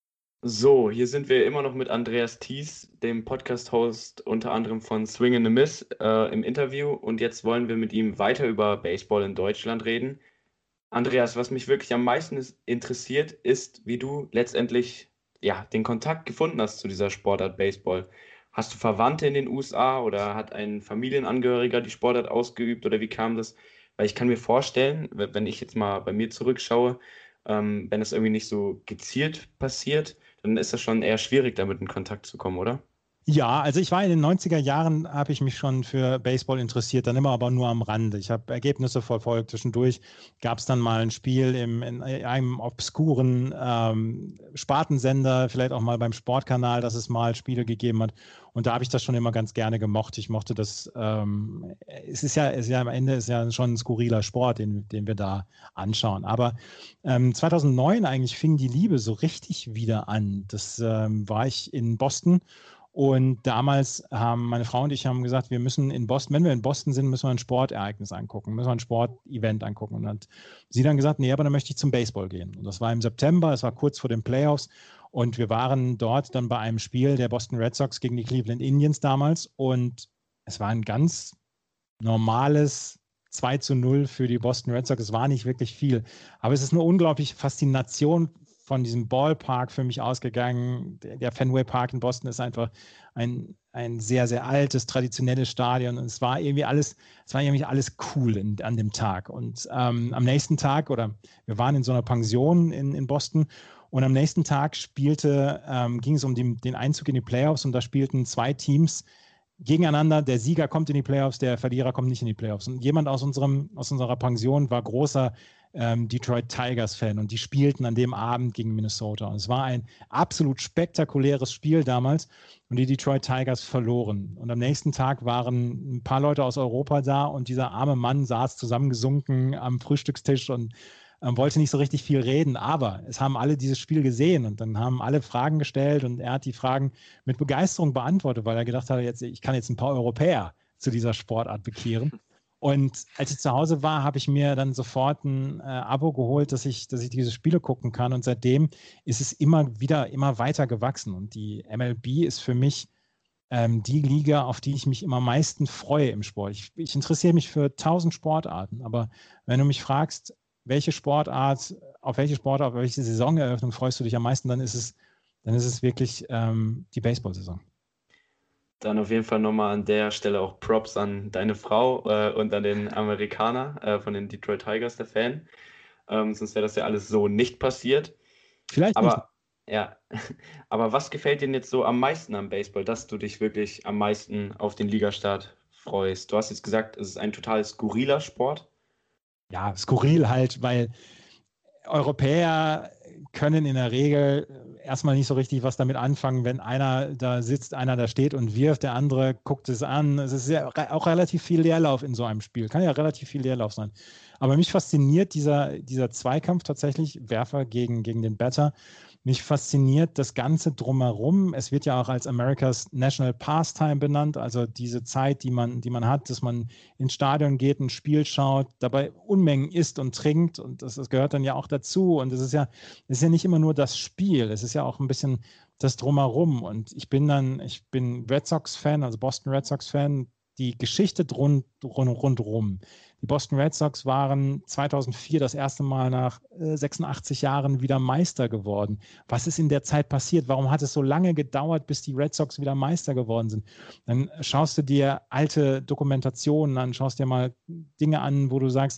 So, hier sind wir immer noch mit Andreas Thies, dem Podcast-Host unter anderem von Swing and a Miss, äh, im Interview. Und jetzt wollen wir mit ihm weiter über Baseball in Deutschland reden. Andreas, was mich wirklich am meisten interessiert, ist, wie du letztendlich ja, den Kontakt gefunden hast zu dieser Sportart Baseball. Hast du Verwandte in den U S A oder hat ein Familienangehöriger die Sportart ausgeübt oder wie kam das? Weil ich kann mir vorstellen, wenn ich jetzt mal bei mir zurückschaue, ähm, wenn es irgendwie nicht so gezielt passiert, dann ist das schon eher schwierig, damit in Kontakt zu kommen, oder? Ja, also ich war in den neunziger Jahren, habe ich mich schon für Baseball interessiert, dann immer aber nur am Rande. Ich habe Ergebnisse verfolgt. Zwischendurch gab es dann mal ein Spiel im, in einem obskuren ähm, Spartensender, vielleicht auch mal beim Sportkanal, dass es mal Spiele gegeben hat. Und da habe ich das schon immer ganz gerne gemocht. Ich mochte das, ähm, es ist ja, es ist ja am Ende ist ja schon ein skurriler Sport, den, den wir da anschauen. Aber ähm, zweitausendneun eigentlich fing die Liebe so richtig wieder an. Das ähm, war ich in Boston. Und damals haben meine Frau und ich haben gesagt, wir müssen in Boston, wenn wir in Boston sind, müssen wir ein Sportereignis angucken, müssen wir ein Sportevent angucken. Und dann hat sie dann gesagt, nee, aber dann möchte ich zum Baseball gehen. Und das war im September, es war kurz vor den Playoffs. Und wir waren dort dann bei einem Spiel der Boston Red Sox gegen die Cleveland Indians damals. Und es war ein ganz normales zwei zu null für die Boston Red Sox. Es war nicht wirklich viel. Aber es ist eine unglaubliche Faszination von diesem Ballpark für mich ausgegangen. Der Fenway Park in Boston ist einfach ein, ein sehr, sehr altes, traditionelles Stadion. Und es war irgendwie alles, es war irgendwie alles cool in, an dem Tag. Und ähm, am nächsten Tag, oder wir waren in so einer Pension in, in Boston, und am nächsten Tag spielte, ähm, ging es um die, den Einzug in die Playoffs und da spielten zwei Teams gegeneinander. Der Sieger kommt in die Playoffs, der Verlierer kommt nicht in die Playoffs. Und jemand aus, unserem, aus unserer Pension war großer ähm, Detroit Tigers-Fan und die spielten an dem Abend gegen Minnesota. Und es war ein absolut spektakuläres Spiel damals und die Detroit Tigers verloren. Und am nächsten Tag waren ein paar Leute aus Europa da und dieser arme Mann saß zusammengesunken am Frühstückstisch und ähm, wollte nicht so richtig viel reden, aber es haben alle dieses Spiel gesehen und dann haben alle Fragen gestellt und er hat die Fragen mit Begeisterung beantwortet, weil er gedacht hat, jetzt, ich kann jetzt ein paar Europäer zu dieser Sportart bekehren. Und als ich zu Hause war, habe ich mir dann sofort ein äh, Abo geholt, dass ich, dass ich diese Spiele gucken kann und seitdem ist es immer wieder, immer weiter gewachsen und die M L B ist für mich ähm, die Liga, auf die ich mich immer am meisten freue im Sport. Ich, ich interessiere mich für tausend Sportarten, aber wenn du mich fragst, welche Sportart, auf welche Sportart, auf welche Saisoneröffnung freust du dich am meisten, dann ist es, dann ist es wirklich ähm, die Baseball-Saison. Dann auf jeden Fall nochmal an der Stelle auch Props an deine Frau äh, und an den Amerikaner äh, von den Detroit Tigers, der Fan. Ähm, sonst wäre das ja alles so nicht passiert. Vielleicht aber, nicht. Ja, aber was gefällt dir jetzt so am meisten am Baseball, dass du dich wirklich am meisten auf den Ligastart freust? Du hast jetzt gesagt, es ist ein total skurriler Sport. Ja, skurril halt, weil Europäer können in der Regel erstmal nicht so richtig was damit anfangen, wenn einer da sitzt, einer da steht und wirft, der andere guckt es an. Es ist ja auch relativ viel Leerlauf in so einem Spiel. Kann ja relativ viel Leerlauf sein. Aber mich fasziniert dieser, dieser Zweikampf tatsächlich, Werfer gegen, gegen den Batter. Mich fasziniert das Ganze drumherum. Es wird ja auch als America's National Pastime benannt, also diese Zeit, die man, die man hat, dass man ins Stadion geht, ein Spiel schaut, dabei Unmengen isst und trinkt und das, das gehört dann ja auch dazu. Und es ist ja, es ist ja nicht immer nur das Spiel, es ist ja auch ein bisschen das Drumherum. Und ich bin dann, ich bin Red Sox-Fan, also Boston Red Sox-Fan, die Geschichte rund, rund, rundherum. Die Boston Red Sox waren zweitausendvier das erste Mal nach äh, sechsundachtzig Jahren wieder Meister geworden. Was ist in der Zeit passiert? Warum hat es so lange gedauert, bis die Red Sox wieder Meister geworden sind? Dann schaust du dir alte Dokumentationen an, schaust dir mal Dinge an, wo du sagst,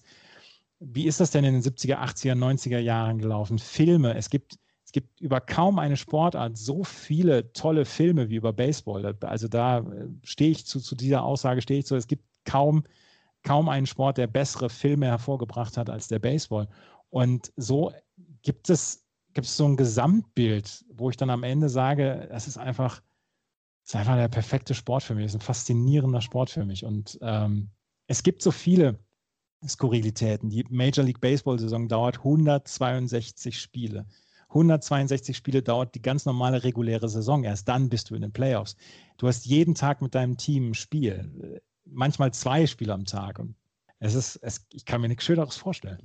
wie ist das denn in den siebziger, achtziger, neunziger Jahren gelaufen? Filme, es gibt Es gibt über kaum eine Sportart so viele tolle Filme wie über Baseball. Also da stehe ich zu, zu dieser Aussage, stehe ich zu, es gibt kaum, kaum einen Sport, der bessere Filme hervorgebracht hat als der Baseball. Und so gibt es, gibt es so ein Gesamtbild, wo ich dann am Ende sage, das ist einfach, das ist einfach der perfekte Sport für mich, das ist ein faszinierender Sport für mich. Und ähm, es gibt so viele Skurrilitäten. Die Major League Baseball-Saison dauert hundertzweiundsechzig Spiele. hundertzweiundsechzig Spiele dauert die ganz normale reguläre Saison. Erst dann bist du in den Playoffs. Du hast jeden Tag mit deinem Team ein Spiel. Manchmal zwei Spiele am Tag. Und es ist, es, ich kann mir nichts Schöneres vorstellen.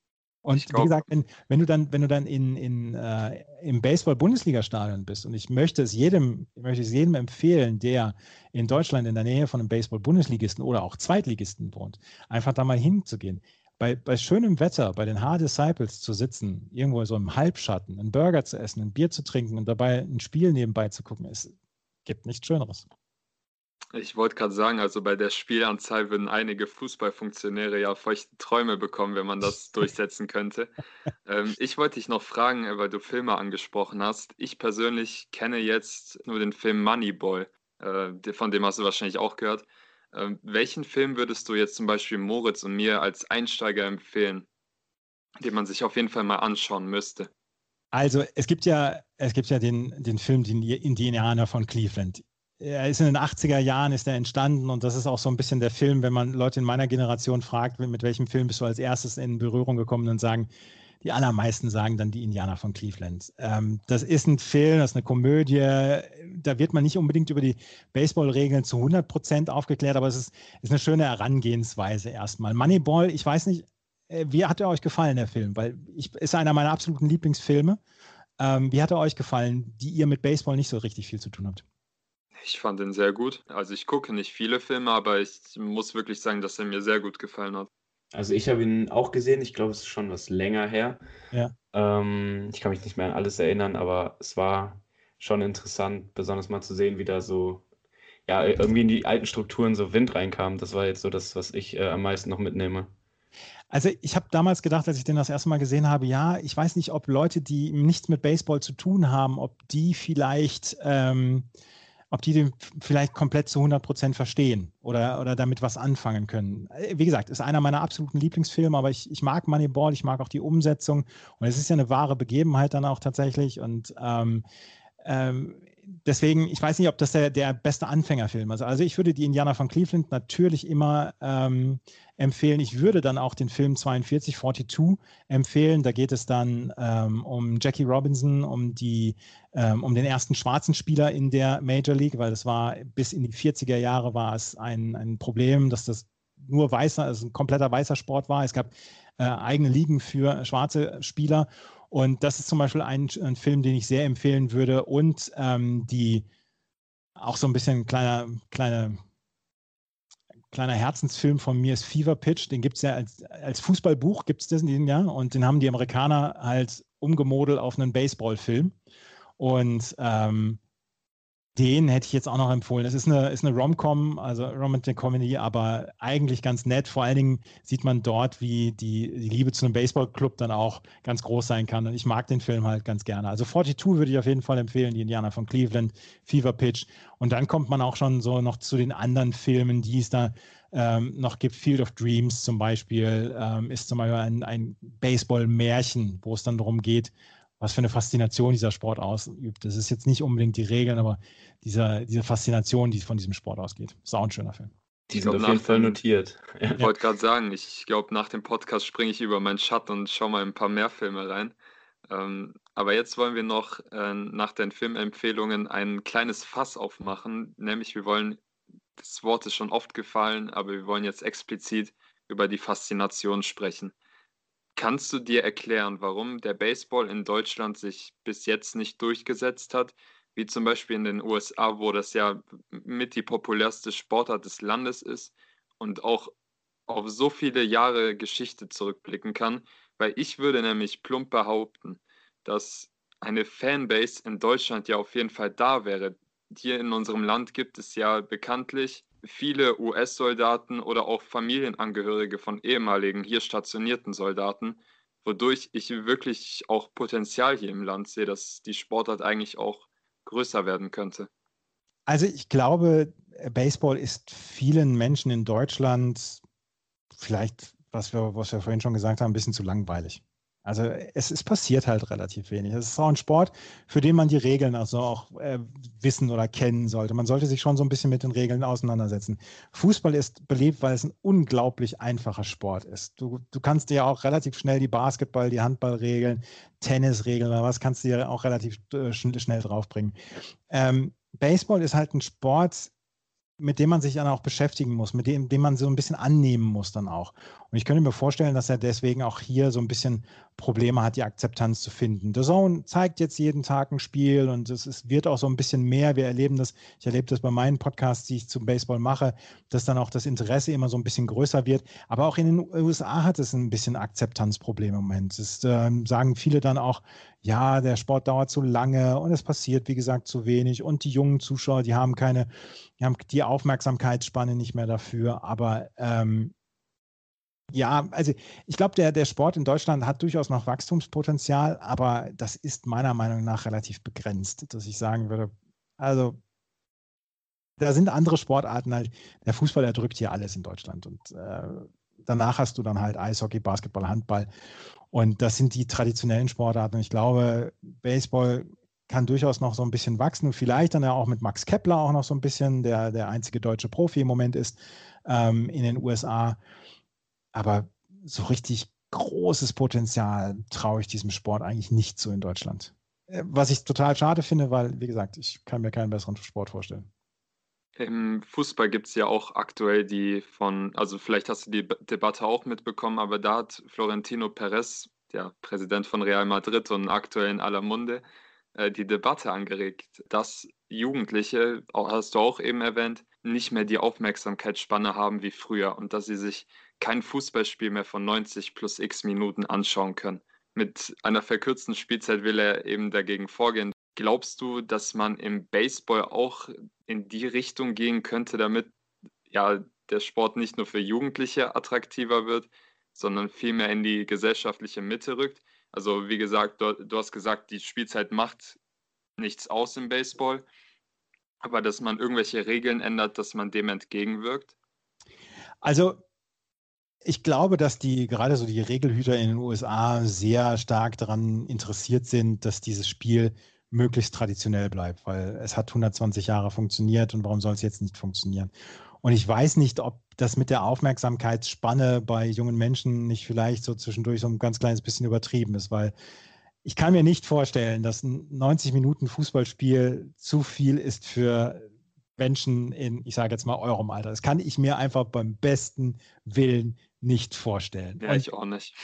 Und wie gesagt, wenn, wenn du dann, wenn du dann in, in, äh, im Baseball-Bundesliga-Stadion bist, und ich möchte es jedem, ich möchte es jedem empfehlen, der in Deutschland in der Nähe von einem Baseball-Bundesligisten oder auch Zweitligisten wohnt, einfach da mal hinzugehen. Bei, bei schönem Wetter, bei den Hard-Disciples zu sitzen, irgendwo so im Halbschatten, einen Burger zu essen, ein Bier zu trinken und dabei ein Spiel nebenbei zu gucken, es gibt nichts Schöneres. Ich wollte gerade sagen, also bei der Spielanzahl würden einige Fußballfunktionäre ja feuchte Träume bekommen, wenn man das durchsetzen könnte. ähm, ich wollte dich noch fragen, weil du Filme angesprochen hast. Ich persönlich kenne jetzt nur den Film Moneyball, äh, von dem hast du wahrscheinlich auch gehört. Ähm, welchen Film würdest du jetzt zum Beispiel Moritz und mir als Einsteiger empfehlen, den man sich auf jeden Fall mal anschauen müsste? Also es gibt ja, es gibt ja den, den Film Die Indianer von Cleveland. Er ist in den achtziger Jahren ist er entstanden und das ist auch so ein bisschen der Film, wenn man Leute in meiner Generation fragt, mit welchem Film bist du als erstes in Berührung gekommen, und sagen, die allermeisten sagen dann Die Indianer von Cleveland. Ähm, das ist ein Film, das ist eine Komödie, da wird man nicht unbedingt über die Baseballregeln zu hundert Prozent aufgeklärt, aber es ist, ist eine schöne Herangehensweise erstmal. Moneyball, ich weiß nicht, wie hat er euch gefallen, der Film? Weil ich, ist einer meiner absoluten Lieblingsfilme. Ähm, wie hat er euch gefallen, die ihr mit Baseball nicht so richtig viel zu tun habt? Ich fand ihn sehr gut. Also ich gucke nicht viele Filme, aber ich muss wirklich sagen, dass er mir sehr gut gefallen hat. Also ich habe ihn auch gesehen, ich glaube, es ist schon was länger her. Ja. Ähm, ich kann mich nicht mehr an alles erinnern, aber es war schon interessant, besonders mal zu sehen, wie da so, ja, irgendwie in die alten Strukturen so Wind reinkam. Das war jetzt so das, was ich äh, am meisten noch mitnehme. Also ich habe damals gedacht, als ich den das erste Mal gesehen habe, ja, ich weiß nicht, ob Leute, die nichts mit Baseball zu tun haben, ob die vielleicht ähm, ob die den vielleicht komplett zu hundert Prozent verstehen oder, oder damit was anfangen können. Wie gesagt, ist einer meiner absoluten Lieblingsfilme, aber ich, ich mag Moneyball, ich mag auch die Umsetzung und es ist ja eine wahre Begebenheit dann auch tatsächlich und ähm, ähm, deswegen, ich weiß nicht, ob das der, der beste Anfängerfilm ist. Also ich würde die Indianer von Cleveland natürlich immer ähm, empfehlen. Ich würde dann auch den Film zweiundvierzig, zweiundvierzig empfehlen. Da geht es dann ähm, um Jackie Robinson, um, die, ähm, um den ersten schwarzen Spieler in der Major League, weil das war bis in die vierziger Jahre war es ein, ein Problem, dass das nur weißer, also ein kompletter weißer Sport war. Es gab äh, eigene Ligen für schwarze Spieler. Und das ist zum Beispiel ein, ein Film, den ich sehr empfehlen würde. Und ähm, die auch so ein bisschen kleiner, kleiner, kleiner Herzensfilm von mir ist Fever Pitch. Den gibt es ja als, als Fußballbuch, gibt es das in diesem Jahr. Und den haben die Amerikaner halt umgemodelt auf einen Baseballfilm. Und ähm, den hätte ich jetzt auch noch empfohlen. Es ist eine, ist eine Rom-Com, also Romantic Comedy, aber eigentlich ganz nett. Vor allen Dingen sieht man dort, wie die, die Liebe zu einem Baseballclub dann auch ganz groß sein kann. Und ich mag den Film halt ganz gerne. Also zweiundvierzig würde ich auf jeden Fall empfehlen, die Indianer von Cleveland, Fever Pitch. Und dann kommt man auch schon so noch zu den anderen Filmen, die es da ähm, noch gibt. Field of Dreams zum Beispiel ähm, ist zum Beispiel ein, ein Baseball-Märchen, wo es dann darum geht, was für eine Faszination dieser Sport ausübt. Das ist jetzt nicht unbedingt die Regeln, aber dieser, diese Faszination, die von diesem Sport ausgeht. Ist auch ein schöner Film. Die sind auf jeden Fall notiert. Ich wollte gerade sagen, ich glaube, nach dem Podcast springe ich über meinen Schatten und schaue mal ein paar mehr Filme rein. Ähm, aber jetzt wollen wir noch äh, nach den Filmempfehlungen ein kleines Fass aufmachen, nämlich wir wollen, das Wort ist schon oft gefallen, aber wir wollen jetzt explizit über die Faszination sprechen. Kannst du dir erklären, warum der Baseball in Deutschland sich bis jetzt nicht durchgesetzt hat, wie zum Beispiel in den U S A, wo das ja mit die populärste Sportart des Landes ist und auch auf so viele Jahre Geschichte zurückblicken kann? Weil ich würde nämlich plump behaupten, dass eine Fanbase in Deutschland ja auf jeden Fall da wäre. Hier in unserem Land gibt es ja bekanntlich viele U S-Soldaten oder auch Familienangehörige von ehemaligen hier stationierten Soldaten, wodurch ich wirklich auch Potenzial hier im Land sehe, dass die Sportart eigentlich auch größer werden könnte. Also ich glaube, Baseball ist vielen Menschen in Deutschland vielleicht, was wir, was wir vorhin schon gesagt haben, ein bisschen zu langweilig. Also es, es passiert halt relativ wenig. Es ist auch ein Sport, für den man die Regeln also auch äh, wissen oder kennen sollte. Man sollte sich schon so ein bisschen mit den Regeln auseinandersetzen. Fußball ist beliebt, weil es ein unglaublich einfacher Sport ist. Du, du kannst dir auch relativ schnell die Basketball-, die Handballregeln, Tennisregeln oder was kannst du dir auch relativ äh, schnell draufbringen. Ähm, Baseball ist halt ein Sport, mit dem man sich dann auch beschäftigen muss, mit dem, dem man so ein bisschen annehmen muss dann auch. Und ich könnte mir vorstellen, dass er deswegen auch hier so ein bisschen Probleme hat, die Akzeptanz zu finden. The Zone zeigt jetzt jeden Tag ein Spiel und es ist, wird auch so ein bisschen mehr. Wir erleben das, ich erlebe das bei meinen Podcasts, die ich zum Baseball mache, dass dann auch das Interesse immer so ein bisschen größer wird. Aber auch in den U S A hat es ein bisschen Akzeptanzprobleme im Moment. Das äh, sagen viele dann auch, ja, der Sport dauert zu lange und es passiert, wie gesagt, zu wenig und die jungen Zuschauer, die haben keine, die haben die Aufmerksamkeitsspanne nicht mehr dafür, aber ähm, ja, also ich glaube, der, der Sport in Deutschland hat durchaus noch Wachstumspotenzial, aber das ist meiner Meinung nach relativ begrenzt, dass ich sagen würde, also da sind andere Sportarten halt, der Fußball erdrückt hier alles in Deutschland und äh, danach hast du dann halt Eishockey, Basketball, Handball und das sind die traditionellen Sportarten. Und ich glaube, Baseball kann durchaus noch so ein bisschen wachsen und vielleicht dann ja auch mit Max Kepler auch noch so ein bisschen, der der einzige deutsche Profi im Moment ist ähm, in den U S A. Aber so richtig großes Potenzial traue ich diesem Sport eigentlich nicht so in Deutschland. Was ich total schade finde, weil, wie gesagt, ich kann mir keinen besseren Sport vorstellen. Im Fußball gibt es ja auch aktuell die von, also vielleicht hast du die B- Debatte auch mitbekommen, aber da hat Florentino Perez, der Präsident von Real Madrid und aktuell in aller Munde, äh, die Debatte angeregt, dass Jugendliche, auch hast du auch eben erwähnt, nicht mehr die Aufmerksamkeitsspanne haben wie früher und dass sie sich kein Fußballspiel mehr von neunzig plus x Minuten anschauen können. Mit einer verkürzten Spielzeit will er eben dagegen vorgehen. Glaubst du, dass man im Baseball auch in die Richtung gehen könnte, damit ja der Sport nicht nur für Jugendliche attraktiver wird, sondern vielmehr in die gesellschaftliche Mitte rückt? Also wie gesagt, du, du hast gesagt, die Spielzeit macht nichts aus im Baseball. Aber dass man irgendwelche Regeln ändert, dass man dem entgegenwirkt? Also ich glaube, dass die gerade so die Regelhüter in den U S A sehr stark daran interessiert sind, dass dieses Spiel möglichst traditionell bleibt, weil es hat hundertzwanzig Jahre funktioniert und warum soll es jetzt nicht funktionieren? Und ich weiß nicht, ob das mit der Aufmerksamkeitsspanne bei jungen Menschen nicht vielleicht so zwischendurch so ein ganz kleines bisschen übertrieben ist, weil ich kann mir nicht vorstellen, dass ein neunzig Minuten Fußballspiel zu viel ist für Menschen in, ich sage jetzt mal, eurem Alter. Das kann ich mir einfach beim besten Willen nicht vorstellen. Ja, und, ich auch nicht.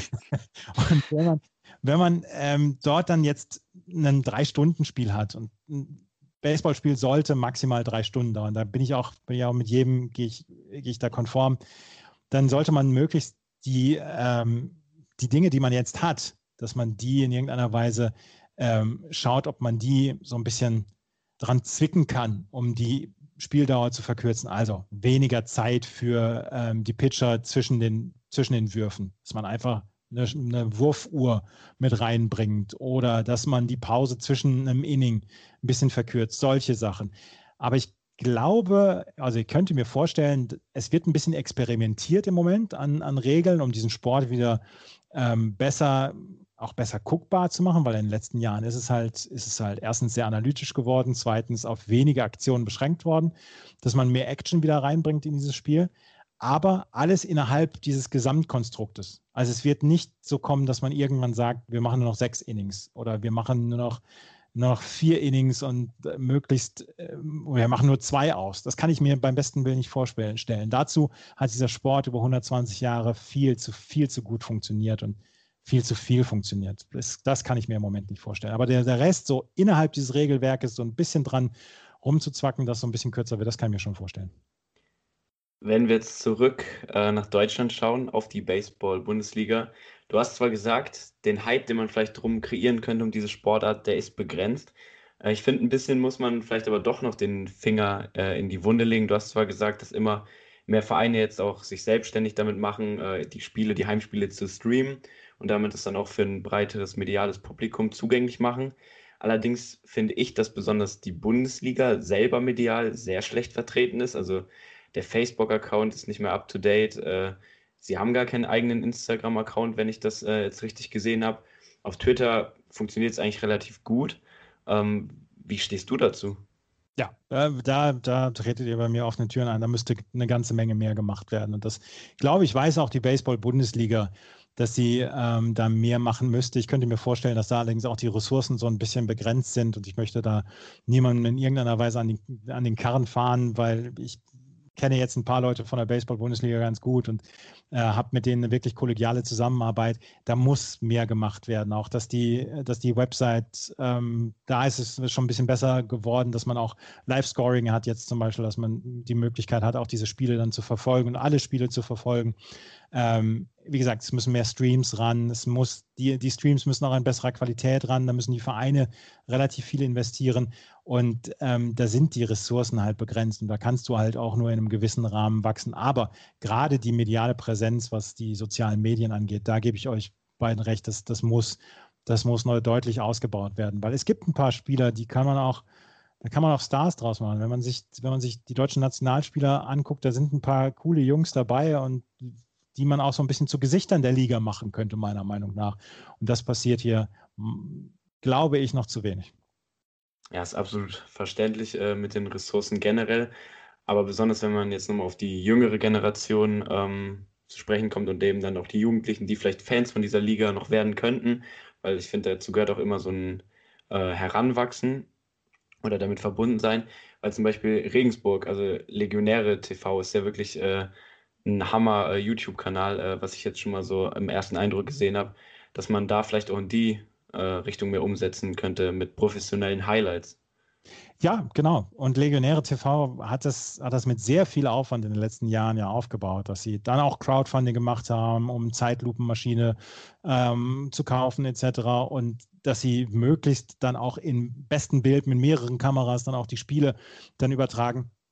und wenn man, wenn man ähm, dort dann jetzt ein Drei-Stunden-Spiel hat und ein Baseballspiel sollte maximal drei Stunden dauern, da bin ich auch, bin ich auch mit jedem, gehe ich, gehe ich da konform, dann sollte man möglichst die, ähm, die Dinge, die man jetzt hat, dass man die in irgendeiner Weise ähm, schaut, ob man die so ein bisschen dran zwicken kann, um die Spieldauer zu verkürzen. Also weniger Zeit für ähm, die Pitcher zwischen den, zwischen den Würfen, dass man einfach eine, eine Wurfuhr mit reinbringt oder dass man die Pause zwischen einem Inning ein bisschen verkürzt, solche Sachen. Aber ich glaube, also ich könnte mir vorstellen, es wird ein bisschen experimentiert im Moment an, an Regeln, um diesen Sport wieder ähm, besser auch besser guckbar zu machen, weil in den letzten Jahren ist es halt, ist es halt erstens sehr analytisch geworden, zweitens auf wenige Aktionen beschränkt worden, dass man mehr Action wieder reinbringt in dieses Spiel, aber alles innerhalb dieses Gesamtkonstruktes. Also es wird nicht so kommen, dass man irgendwann sagt, wir machen nur noch sechs Innings oder wir machen nur noch, nur noch vier Innings und äh, möglichst, äh, wir machen nur zwei aus. Das kann ich mir beim besten Willen nicht vorstellen. Dazu hat dieser Sport über hundertzwanzig Jahre viel zu, viel zu gut funktioniert und viel zu viel funktioniert. Das, das kann ich mir im Moment nicht vorstellen. Aber der, der Rest, so innerhalb dieses Regelwerkes, so ein bisschen dran rumzuzwacken, dass so ein bisschen kürzer wird, das kann ich mir schon vorstellen. Wenn wir jetzt zurück äh, nach Deutschland schauen, auf die Baseball-Bundesliga, du hast zwar gesagt, den Hype, den man vielleicht drum kreieren könnte um diese Sportart, der ist begrenzt. Äh, ich finde, ein bisschen muss man vielleicht aber doch noch den Finger äh, in die Wunde legen. Du hast zwar gesagt, dass immer mehr Vereine jetzt auch sich selbstständig damit machen, äh, die Spiele, die Heimspiele zu streamen und damit es dann auch für ein breiteres mediales Publikum zugänglich machen. Allerdings finde ich, dass besonders die Bundesliga selber medial sehr schlecht vertreten ist. Also der Facebook-Account ist nicht mehr up-to-date. Äh, sie haben gar keinen eigenen Instagram-Account, wenn ich das äh, jetzt richtig gesehen habe. Auf Twitter funktioniert es eigentlich relativ gut. Ähm, wie stehst du dazu? Ja, äh, da, da tretet ihr bei mir offene Türen ein. Da müsste eine ganze Menge mehr gemacht werden. Und das, glaube ich, weiß auch die Baseball-Bundesliga, dass sie ähm, da mehr machen müsste. Ich könnte mir vorstellen, dass da allerdings auch die Ressourcen so ein bisschen begrenzt sind. Und ich möchte da niemanden in irgendeiner Weise an, die, an den Karren fahren, weil ich kenne jetzt ein paar Leute von der Baseball-Bundesliga ganz gut und äh, habe mit denen eine wirklich kollegiale Zusammenarbeit. Da muss mehr gemacht werden. Auch, dass die, dass die Website, ähm, da ist es schon ein bisschen besser geworden, dass man auch Live-Scoring hat jetzt zum Beispiel, dass man die Möglichkeit hat, auch diese Spiele dann zu verfolgen und alle Spiele zu verfolgen. Ähm, wie gesagt, es müssen mehr Streams ran, es muss, die, die Streams müssen auch in besserer Qualität ran, da müssen die Vereine relativ viel investieren und ähm, da sind die Ressourcen halt begrenzt und da kannst du halt auch nur in einem gewissen Rahmen wachsen. Aber gerade die mediale Präsenz, was die sozialen Medien angeht, da gebe ich euch beiden recht, das, das muss, das muss neu deutlich ausgebaut werden, weil es gibt ein paar Spieler, die kann man auch Da kann man auch Stars draus machen. Wenn man sich, wenn man sich die deutschen Nationalspieler anguckt, da sind ein paar coole Jungs dabei und die man auch so ein bisschen zu Gesichtern der Liga machen könnte, meiner Meinung nach. Und das passiert hier, glaube ich, noch zu wenig. Ja, ist absolut verständlich äh, mit den Ressourcen generell. Aber besonders, wenn man jetzt nochmal auf die jüngere Generation ähm, zu sprechen kommt und eben dann auch die Jugendlichen, die vielleicht Fans von dieser Liga noch werden könnten, weil ich finde, dazu gehört auch immer so ein äh, Heranwachsen oder damit verbunden sein, weil zum Beispiel Regensburg, also Legionäre T V, ist ja wirklich äh, ein Hammer-YouTube-Kanal, äh, was ich jetzt schon mal so im ersten Eindruck gesehen habe, dass man da vielleicht auch in die äh, Richtung mehr umsetzen könnte mit professionellen Highlights. Ja, genau. Und Legionäre T V hat das, hat das mit sehr viel Aufwand in den letzten Jahren ja aufgebaut, dass sie dann auch Crowdfunding gemacht haben, um Zeitlupenmaschine ähm, zu kaufen et cetera. Und dass sie möglichst dann auch im besten Bild mit mehreren Kameras dann auch die Spiele dann übertragen.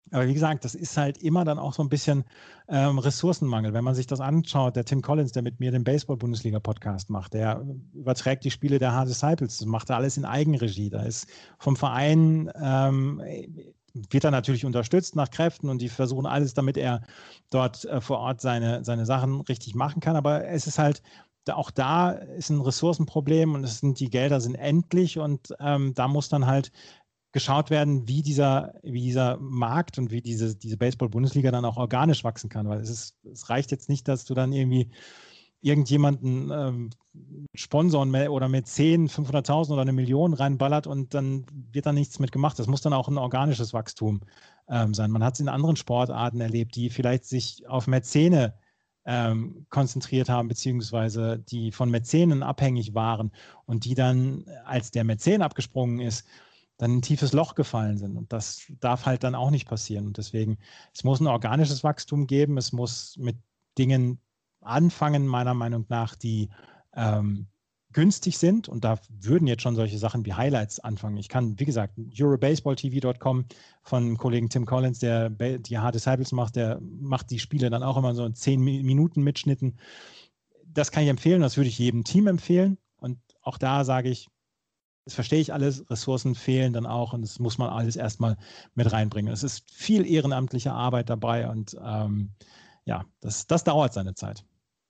Aber wie gesagt, das ist halt immer dann auch so ein bisschen ähm, Ressourcenmangel. Wenn man sich das anschaut, der Tim Collins, der mit mir den Baseball-Bundesliga-Podcast macht, der überträgt die Spiele der Hard Disciples, das macht er alles in Eigenregie. Da ist vom Verein, ähm, wird er natürlich unterstützt nach Kräften und die versuchen alles, damit er dort äh, vor Ort seine, seine Sachen richtig machen kann. Aber es ist halt, auch da ist ein Ressourcenproblem und es sind, die Gelder sind endlich und ähm, da muss dann halt geschaut werden, wie dieser, wie dieser Markt und wie diese, diese Baseball-Bundesliga dann auch organisch wachsen kann, weil es ist, es reicht jetzt nicht, dass du dann irgendwie irgendjemanden ähm, Sponsoren oder Mäzen fünfhunderttausend oder eine Million reinballert und dann wird da nichts mit gemacht. Das muss dann auch ein organisches Wachstum ähm, sein. Man hat es in anderen Sportarten erlebt, die vielleicht sich auf Mäzene ähm, konzentriert haben, beziehungsweise die von Mäzenen abhängig waren und die dann, als der Mäzen abgesprungen ist, dann in ein tiefes Loch gefallen sind. Und das darf halt dann auch nicht passieren. Und deswegen, es muss ein organisches Wachstum geben. Es muss mit Dingen anfangen, meiner Meinung nach, die ähm, günstig sind. Und da würden jetzt schon solche Sachen wie Highlights anfangen. Ich kann, wie gesagt, Eurobaseball T V Punkt com von Kollegen Tim Collins, der die Hard Disciples macht, der macht die Spiele dann auch immer so in zehn Minuten Mitschnitten. Das kann ich empfehlen. Das würde ich jedem Team empfehlen. Und auch da sage ich, das verstehe ich alles, Ressourcen fehlen dann auch und das muss man alles erstmal mit reinbringen. Es ist viel ehrenamtliche Arbeit dabei und ähm, ja, das, das dauert seine Zeit.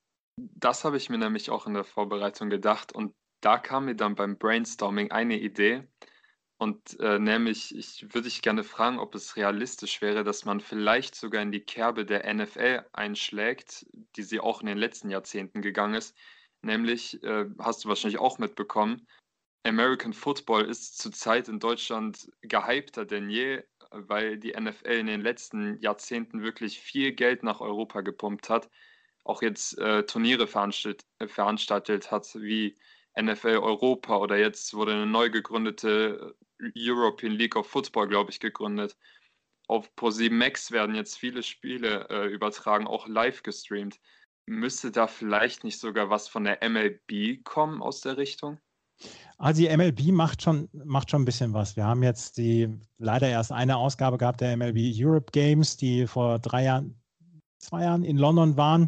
Das habe ich mir nämlich auch in der Vorbereitung gedacht und da kam mir dann beim Brainstorming eine Idee und äh, nämlich, ich würde dich gerne fragen, ob es realistisch wäre, dass man vielleicht sogar in die Kerbe der N F L einschlägt, die sie auch in den letzten Jahrzehnten gegangen ist. Nämlich, äh, hast du wahrscheinlich auch mitbekommen, American Football ist zurzeit in Deutschland gehypter denn je, weil die N F L in den letzten Jahrzehnten wirklich viel Geld nach Europa gepumpt hat, auch jetzt äh, Turniere veranstaltet, äh, veranstaltet hat, wie N F L Europa oder jetzt wurde eine neu gegründete European League of Football, glaube ich, gegründet. Auf ProSieben Max werden jetzt viele Spiele äh, übertragen, auch live gestreamt. Müsste da vielleicht nicht sogar was von der M L B kommen aus der Richtung? Also die M L B macht schon, macht schon ein bisschen was. Wir haben jetzt die leider erst eine Ausgabe gehabt der M L B Europe Games, die vor drei Jahren, zwei Jahren in London waren,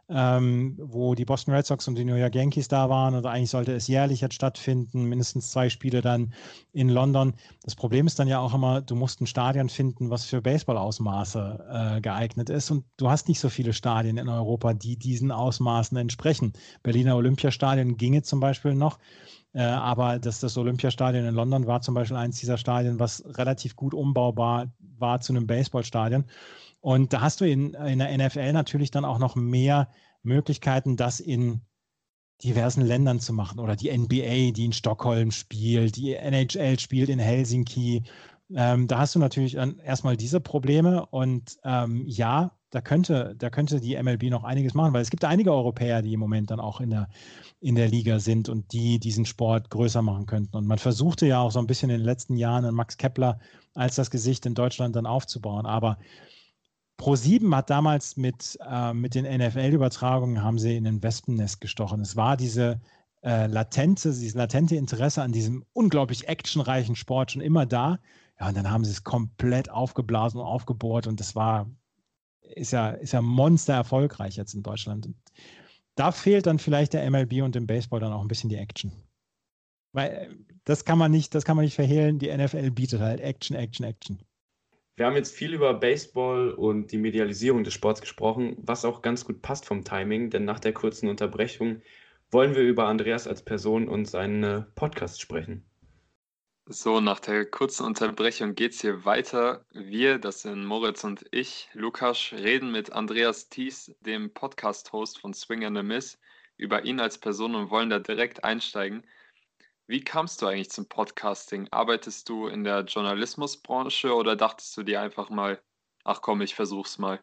ähm, wo die Boston Red Sox und die New York Yankees da waren. Und eigentlich sollte es jährlich jetzt stattfinden, mindestens zwei Spiele dann in London. Das Problem ist dann ja auch immer, du musst ein Stadion finden, was für Baseball-Ausmaße äh, geeignet ist. Und du hast nicht so viele Stadien in Europa, die diesen Ausmaßen entsprechen. Berliner Olympiastadion ginge zum Beispiel noch. Äh, aber das, das Olympiastadion in London war zum Beispiel eins dieser Stadien, was relativ gut umbaubar war zu einem Baseballstadion. Und da hast du in, in der N F L natürlich dann auch noch mehr Möglichkeiten, das in diversen Ländern zu machen. Oder die N B A, die in Stockholm spielt, die N H L spielt in Helsinki. Ähm, da hast du natürlich erstmal diese Probleme. Und ähm, ja, da könnte, da könnte die M L B noch einiges machen, weil es gibt einige Europäer, die im Moment dann auch in der, in der Liga sind und die diesen Sport größer machen könnten. Und man versuchte ja auch so ein bisschen in den letzten Jahren Max Kepler als das Gesicht in Deutschland dann aufzubauen. Aber ProSieben hat damals mit, äh, mit den N F L-Übertragungen haben sie in ein Wespennest gestochen. Es war diese äh, latente, dieses latente Interesse an diesem unglaublich actionreichen Sport schon immer da. Ja, und dann haben sie es komplett aufgeblasen und aufgebohrt und das war, ist ja, ist ja monster erfolgreich jetzt in Deutschland. Und da fehlt dann vielleicht der M L B und dem Baseball dann auch ein bisschen die Action. Weil das kann man nicht, das kann man nicht verhehlen, die N F L bietet halt Action, Action, Action. Wir haben jetzt viel über Baseball und die Medialisierung des Sports gesprochen, was auch ganz gut passt vom Timing, denn nach der kurzen Unterbrechung wollen wir über Andreas als Person und seinen Podcast sprechen. So, nach der kurzen Unterbrechung geht es hier weiter. Wir, das sind Moritz und ich, Lukas, reden mit Andreas Thies, dem Podcast-Host von Swing and a Miss, über ihn als Person und wollen da direkt einsteigen. Wie kamst du eigentlich zum Podcasting? Arbeitest du in der Journalismusbranche oder dachtest du dir einfach mal, ach komm, ich versuch's mal?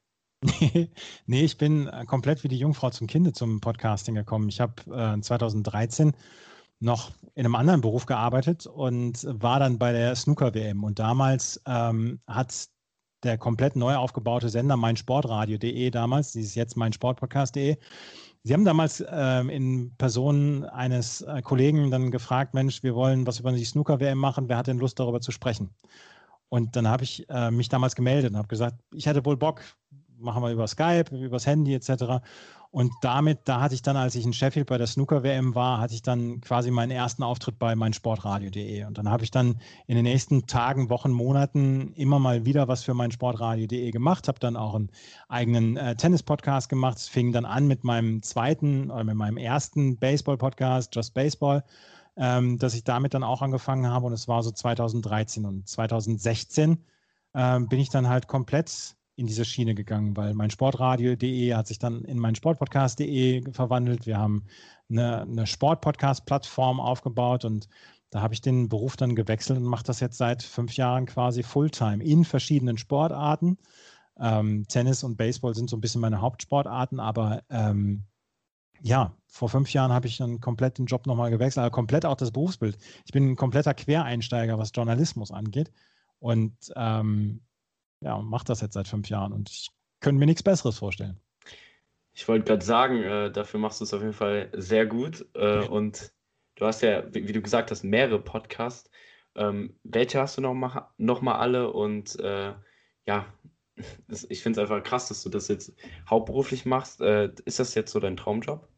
Nee, ich bin komplett wie die Jungfrau zum Kinde zum Podcasting gekommen. Ich habe äh, zweitausenddreizehn noch in einem anderen Beruf gearbeitet und war dann bei der Snooker-W M. Und damals ähm, hat der komplett neu aufgebaute Sender meinsportradio punkt de damals, dieses jetzt meinsportpodcast punkt de, Sie haben damals ähm, in Person eines äh, Kollegen dann gefragt, Mensch, wir wollen was über die Snooker-W M machen, wer hat denn Lust darüber zu sprechen? Und dann habe ich äh, mich damals gemeldet und habe gesagt, ich hätte wohl Bock, machen wir über Skype, übers Handy et cetera. Und damit, da hatte ich dann, als ich in Sheffield bei der Snooker-W M war, hatte ich dann quasi meinen ersten Auftritt bei meinsportradio punkt de. Und dann habe ich dann in den nächsten Tagen, Wochen, Monaten immer mal wieder was für meinsportradio punkt de gemacht, habe dann auch einen eigenen äh, Tennis-Podcast gemacht. Es fing dann an mit meinem zweiten oder mit meinem ersten Baseball-Podcast, Just Baseball, ähm, dass ich damit dann auch angefangen habe. Und es war so zweitausenddreizehn und zweitausendsechzehn ähm, bin ich dann halt komplett in diese Schiene gegangen, weil meinsportradio punkt de hat sich dann in meinsportpodcast punkt de verwandelt. Wir haben eine, eine Sportpodcast-Plattform aufgebaut und da habe ich den Beruf dann gewechselt und mache das jetzt seit fünf Jahren quasi Fulltime in verschiedenen Sportarten. Ähm, Tennis und Baseball sind so ein bisschen meine Hauptsportarten, aber ähm, ja, vor fünf Jahren habe ich dann komplett den Job nochmal gewechselt, aber komplett auch das Berufsbild. Ich bin ein kompletter Quereinsteiger, was Journalismus angeht und ähm, ja, mache das jetzt seit fünf Jahren und ich könnte mir nichts Besseres vorstellen. Ich wollte gerade sagen, äh, dafür machst du es auf jeden Fall sehr gut. Äh, und du hast ja, wie, wie du gesagt hast, mehrere Podcasts. Ähm, welche hast du noch mal, noch mal alle? Und äh, ja, das, ich finde es einfach krass, dass du das jetzt hauptberuflich machst. Äh, ist das jetzt so dein Traumjob?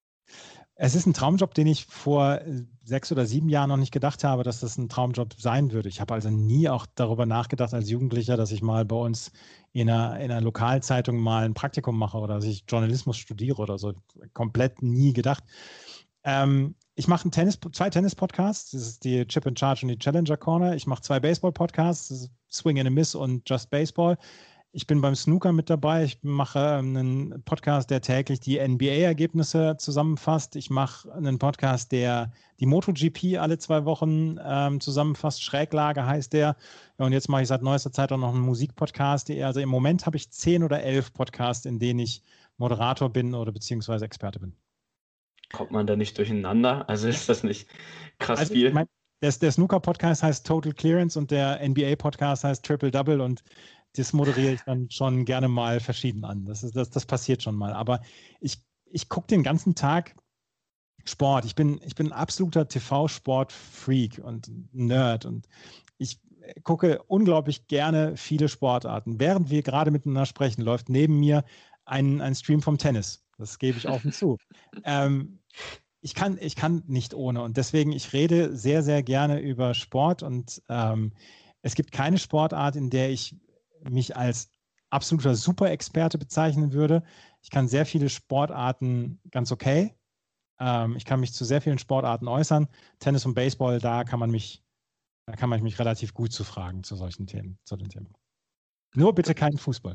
Es ist ein Traumjob, den ich vor sechs oder sieben Jahren noch nicht gedacht habe, dass das ein Traumjob sein würde. Ich habe also nie auch darüber nachgedacht als Jugendlicher, dass ich mal bei uns in einer, in einer Lokalzeitung mal ein Praktikum mache oder dass ich Journalismus studiere oder so. Komplett nie gedacht. Ähm, ich mache ein Tennis, zwei Tennis-Podcasts. Das ist die Chip and Charge und die Challenger Corner. Ich mache zwei Baseball-Podcasts. Das ist Swing and a Miss und Just Baseball. Ich bin beim Snooker mit dabei. Ich mache einen Podcast, der täglich die N B A-Ergebnisse zusammenfasst. Ich mache einen Podcast, der die MotoGP alle zwei Wochen ähm, zusammenfasst. Schräglage heißt der. Ja, und jetzt mache ich seit neuester Zeit auch noch einen Musikpodcast. Also im Moment habe ich zehn oder elf Podcasts, in denen ich Moderator bin oder beziehungsweise Experte bin. Kommt man da nicht durcheinander? Also ist das nicht krass also, viel? Mein, der, der Snooker-Podcast heißt Total Clearance und der N B A-Podcast heißt Triple Double und das moderiere ich dann schon gerne mal verschieden an. Das, ist, das, das passiert schon mal. Aber ich, ich gucke den ganzen Tag Sport. Ich bin, ich bin ein absoluter T V-Sport-Freak und Nerd. Und ich gucke unglaublich gerne viele Sportarten. Während wir gerade miteinander sprechen, läuft neben mir ein, ein Stream vom Tennis. Das gebe ich offen zu. Ähm, ich, kann, ich kann nicht ohne. Und deswegen, ich rede sehr, sehr gerne über Sport. Und ähm, es gibt keine Sportart, in der ich mich als absoluter Super-Experte bezeichnen würde. Ich kann sehr viele Sportarten ganz okay. Ähm, ich kann mich zu sehr vielen Sportarten äußern. Tennis und Baseball, da kann man mich, da kann man mich relativ gut zu fragen zu solchen Themen, zu den Themen. Nur bitte keinen Fußball.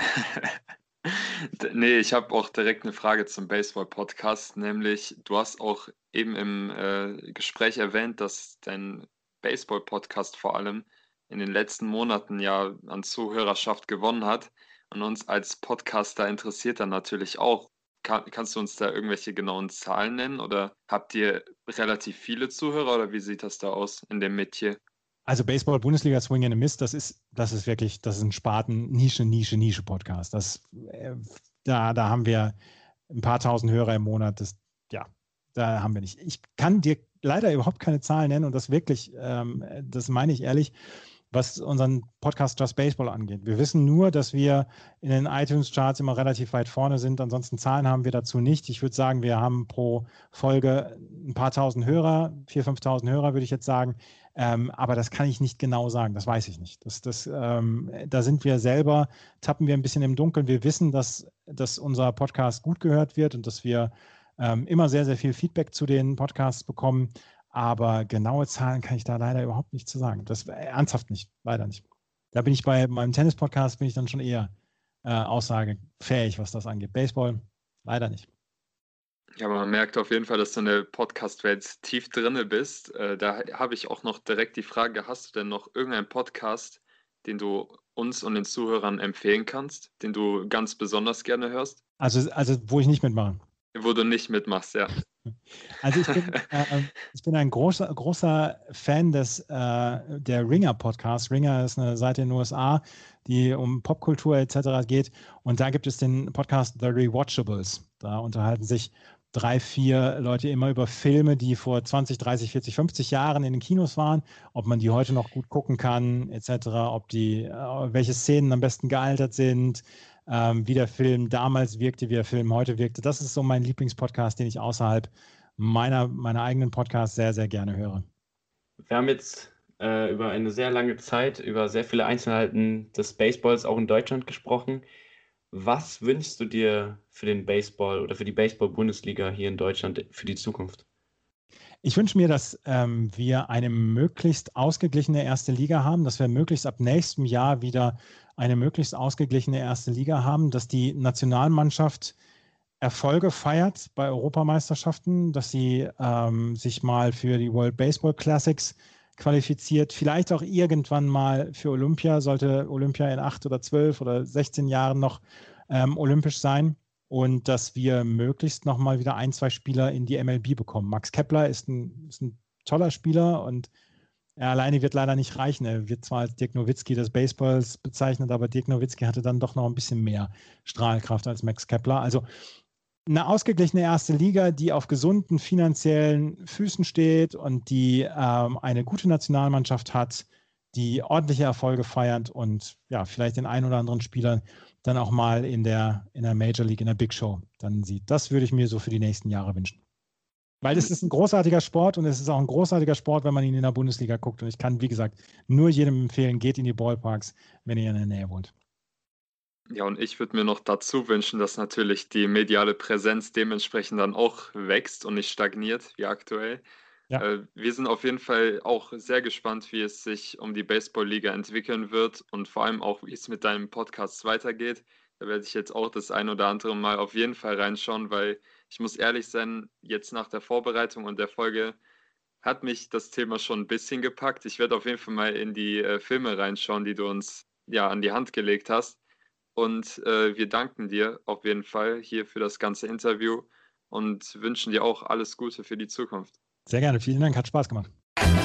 Nee, ich habe auch direkt eine Frage zum Baseball-Podcast, nämlich du hast auch eben im äh, Gespräch erwähnt, dass dein Baseball-Podcast vor allem in den letzten Monaten ja an Zuhörerschaft gewonnen hat und uns als Podcaster interessiert dann natürlich auch. Kann, kannst du uns da irgendwelche genauen Zahlen nennen oder habt ihr relativ viele Zuhörer oder wie sieht das da aus in dem Metier? Also Baseball Bundesliga Swing and a Miss, das ist, das ist wirklich, das ist ein Spaten Nische, Nische, Nische Podcast. Das, äh, da, da haben wir ein paar tausend Hörer im Monat. Das, ja, da haben wir nicht. Ich kann dir leider überhaupt keine Zahlen nennen und das wirklich, ähm, das meine ich ehrlich, was unseren Podcast Just Baseball angeht. Wir wissen nur, dass wir in den iTunes-Charts immer relativ weit vorne sind. Ansonsten Zahlen haben wir dazu nicht. Ich würde sagen, wir haben pro Folge ein paar tausend Hörer, viertausend, fünftausend Hörer, würde ich jetzt sagen. Ähm, aber das kann ich nicht genau sagen. Das weiß ich nicht. Das, das, ähm, da sind wir selber, tappen wir ein bisschen im Dunkeln. Wir wissen, dass, dass unser Podcast gut gehört wird und dass wir ähm, immer sehr, sehr viel Feedback zu den Podcasts bekommen. Aber genaue Zahlen kann ich da leider überhaupt nicht zu sagen. Das äh, ernsthaft nicht, leider nicht. Da bin ich bei meinem Tennis-Podcast bin ich dann schon eher äh, aussagefähig, was das angeht. Baseball, leider nicht. Ja, aber man merkt auf jeden Fall, dass du in der Podcast-Welt tief drinne bist. Äh, da habe ich auch noch direkt die Frage, hast du denn noch irgendeinen Podcast, den du uns und den Zuhörern empfehlen kannst, den du ganz besonders gerne hörst? Also, also wo ich nicht mitmache. Wo du nicht mitmachst, ja. Also ich bin, äh, ich bin ein großer, großer Fan des, äh, der Ringer-Podcast. Ringer ist eine Seite in den U S A, die um Popkultur et cetera geht. Und da gibt es den Podcast The Rewatchables. Da unterhalten sich drei, vier Leute immer über Filme, die vor zwanzig, dreißig, vierzig, fünfzig Jahren in den Kinos waren, ob man die heute noch gut gucken kann, et cetera, ob die, äh, welche Szenen am besten gealtert sind, ähm, wie der Film damals wirkte, wie der Film heute wirkte. Das ist so mein Lieblingspodcast, den ich außerhalb meiner, meiner eigenen Podcasts sehr, sehr gerne höre. Wir haben jetzt äh, über eine sehr lange Zeit über sehr viele Einzelheiten des Baseballs auch in Deutschland gesprochen. Was wünschst du dir für den Baseball oder für die Baseball-Bundesliga hier in Deutschland für die Zukunft? Ich wünsche mir, dass ähm, wir eine möglichst ausgeglichene erste Liga haben, dass wir möglichst ab nächstem Jahr wieder eine möglichst ausgeglichene erste Liga haben, dass die Nationalmannschaft Erfolge feiert bei Europameisterschaften, dass sie ähm, sich mal für die World Baseball Classics qualifiziert, vielleicht auch irgendwann mal für Olympia, sollte Olympia in acht oder zwölf oder sechzehn Jahren noch ähm, olympisch sein, und dass wir möglichst nochmal wieder ein, zwei Spieler in die M L B bekommen. Max Kepler ist ein, ist ein toller Spieler und er alleine wird leider nicht reichen. Er wird zwar als Dirk Nowitzki des Baseballs bezeichnet, aber Dirk Nowitzki hatte dann doch noch ein bisschen mehr Strahlkraft als Max Kepler. Also eine ausgeglichene erste Liga, die auf gesunden finanziellen Füßen steht und die ähm, eine gute Nationalmannschaft hat, die ordentliche Erfolge feiert und ja, vielleicht den einen oder anderen Spieler dann auch mal in der, in der Major League, in der Big Show dann sieht. Das würde ich mir so für die nächsten Jahre wünschen. Weil es ist ein großartiger Sport und es ist auch ein großartiger Sport, wenn man ihn in der Bundesliga guckt. Und ich kann, wie gesagt, nur jedem empfehlen, geht in die Ballparks, wenn ihr in der Nähe wohnt. Ja, und ich würde mir noch dazu wünschen, dass natürlich die mediale Präsenz dementsprechend dann auch wächst und nicht stagniert wie aktuell. Ja. Äh, wir sind auf jeden Fall auch sehr gespannt, wie es sich um die Baseball-Liga entwickeln wird und vor allem auch, wie es mit deinem Podcast weitergeht. Da werde ich jetzt auch das ein oder andere Mal auf jeden Fall reinschauen, weil ich muss ehrlich sein, jetzt nach der Vorbereitung und der Folge hat mich das Thema schon ein bisschen gepackt. Ich werde auf jeden Fall mal in die äh, Filme reinschauen, die du uns ja an die Hand gelegt hast. Und äh, wir danken dir auf jeden Fall hier für das ganze Interview und wünschen dir auch alles Gute für die Zukunft. Sehr gerne, vielen Dank, hat Spaß gemacht.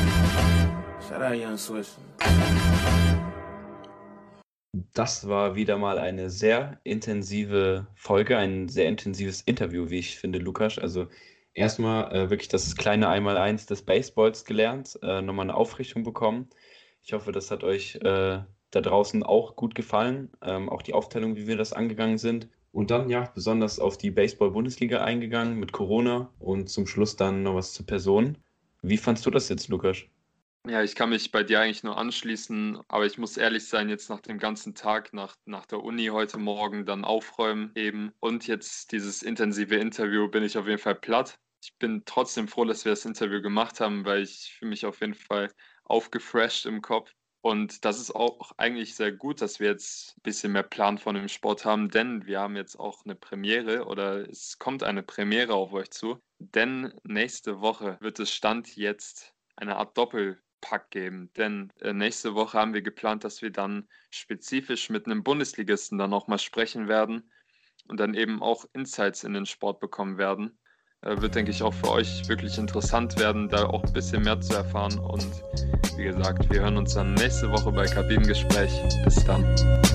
Das war wieder mal eine sehr intensive Folge, ein sehr intensives Interview, wie ich finde, Lukas. Also erstmal äh, wirklich das kleine Einmaleins des Baseballs gelernt, äh, nochmal eine Aufrichtung bekommen. Ich hoffe, das hat euch äh, da draußen auch gut gefallen, ähm, auch die Aufteilung, wie wir das angegangen sind. Und dann ja besonders auf die Baseball-Bundesliga eingegangen mit Corona und zum Schluss dann noch was zur Person. Wie fandst du das jetzt, Lukas? Ja, ich kann mich bei dir eigentlich nur anschließen, aber ich muss ehrlich sein, jetzt nach dem ganzen Tag, nach, nach der Uni heute Morgen dann aufräumen eben und jetzt dieses intensive Interview, bin ich auf jeden Fall platt. Ich bin trotzdem froh, dass wir das Interview gemacht haben, weil ich fühle mich auf jeden Fall aufgefresht im Kopf. Und das ist auch eigentlich sehr gut, dass wir jetzt ein bisschen mehr Plan von dem Sport haben, denn wir haben jetzt auch eine Premiere oder es kommt eine Premiere auf euch zu. Denn nächste Woche wird es Stand jetzt eine Art Doppelpack geben. Denn äh, nächste Woche haben wir geplant, dass wir dann spezifisch mit einem Bundesligisten dann nochmal sprechen werden und dann eben auch Insights in den Sport bekommen werden. Äh, wird, denke ich, auch für euch wirklich interessant werden, da auch ein bisschen mehr zu erfahren. Und wie gesagt, wir hören uns dann nächste Woche bei Kabinengespräch. Bis dann.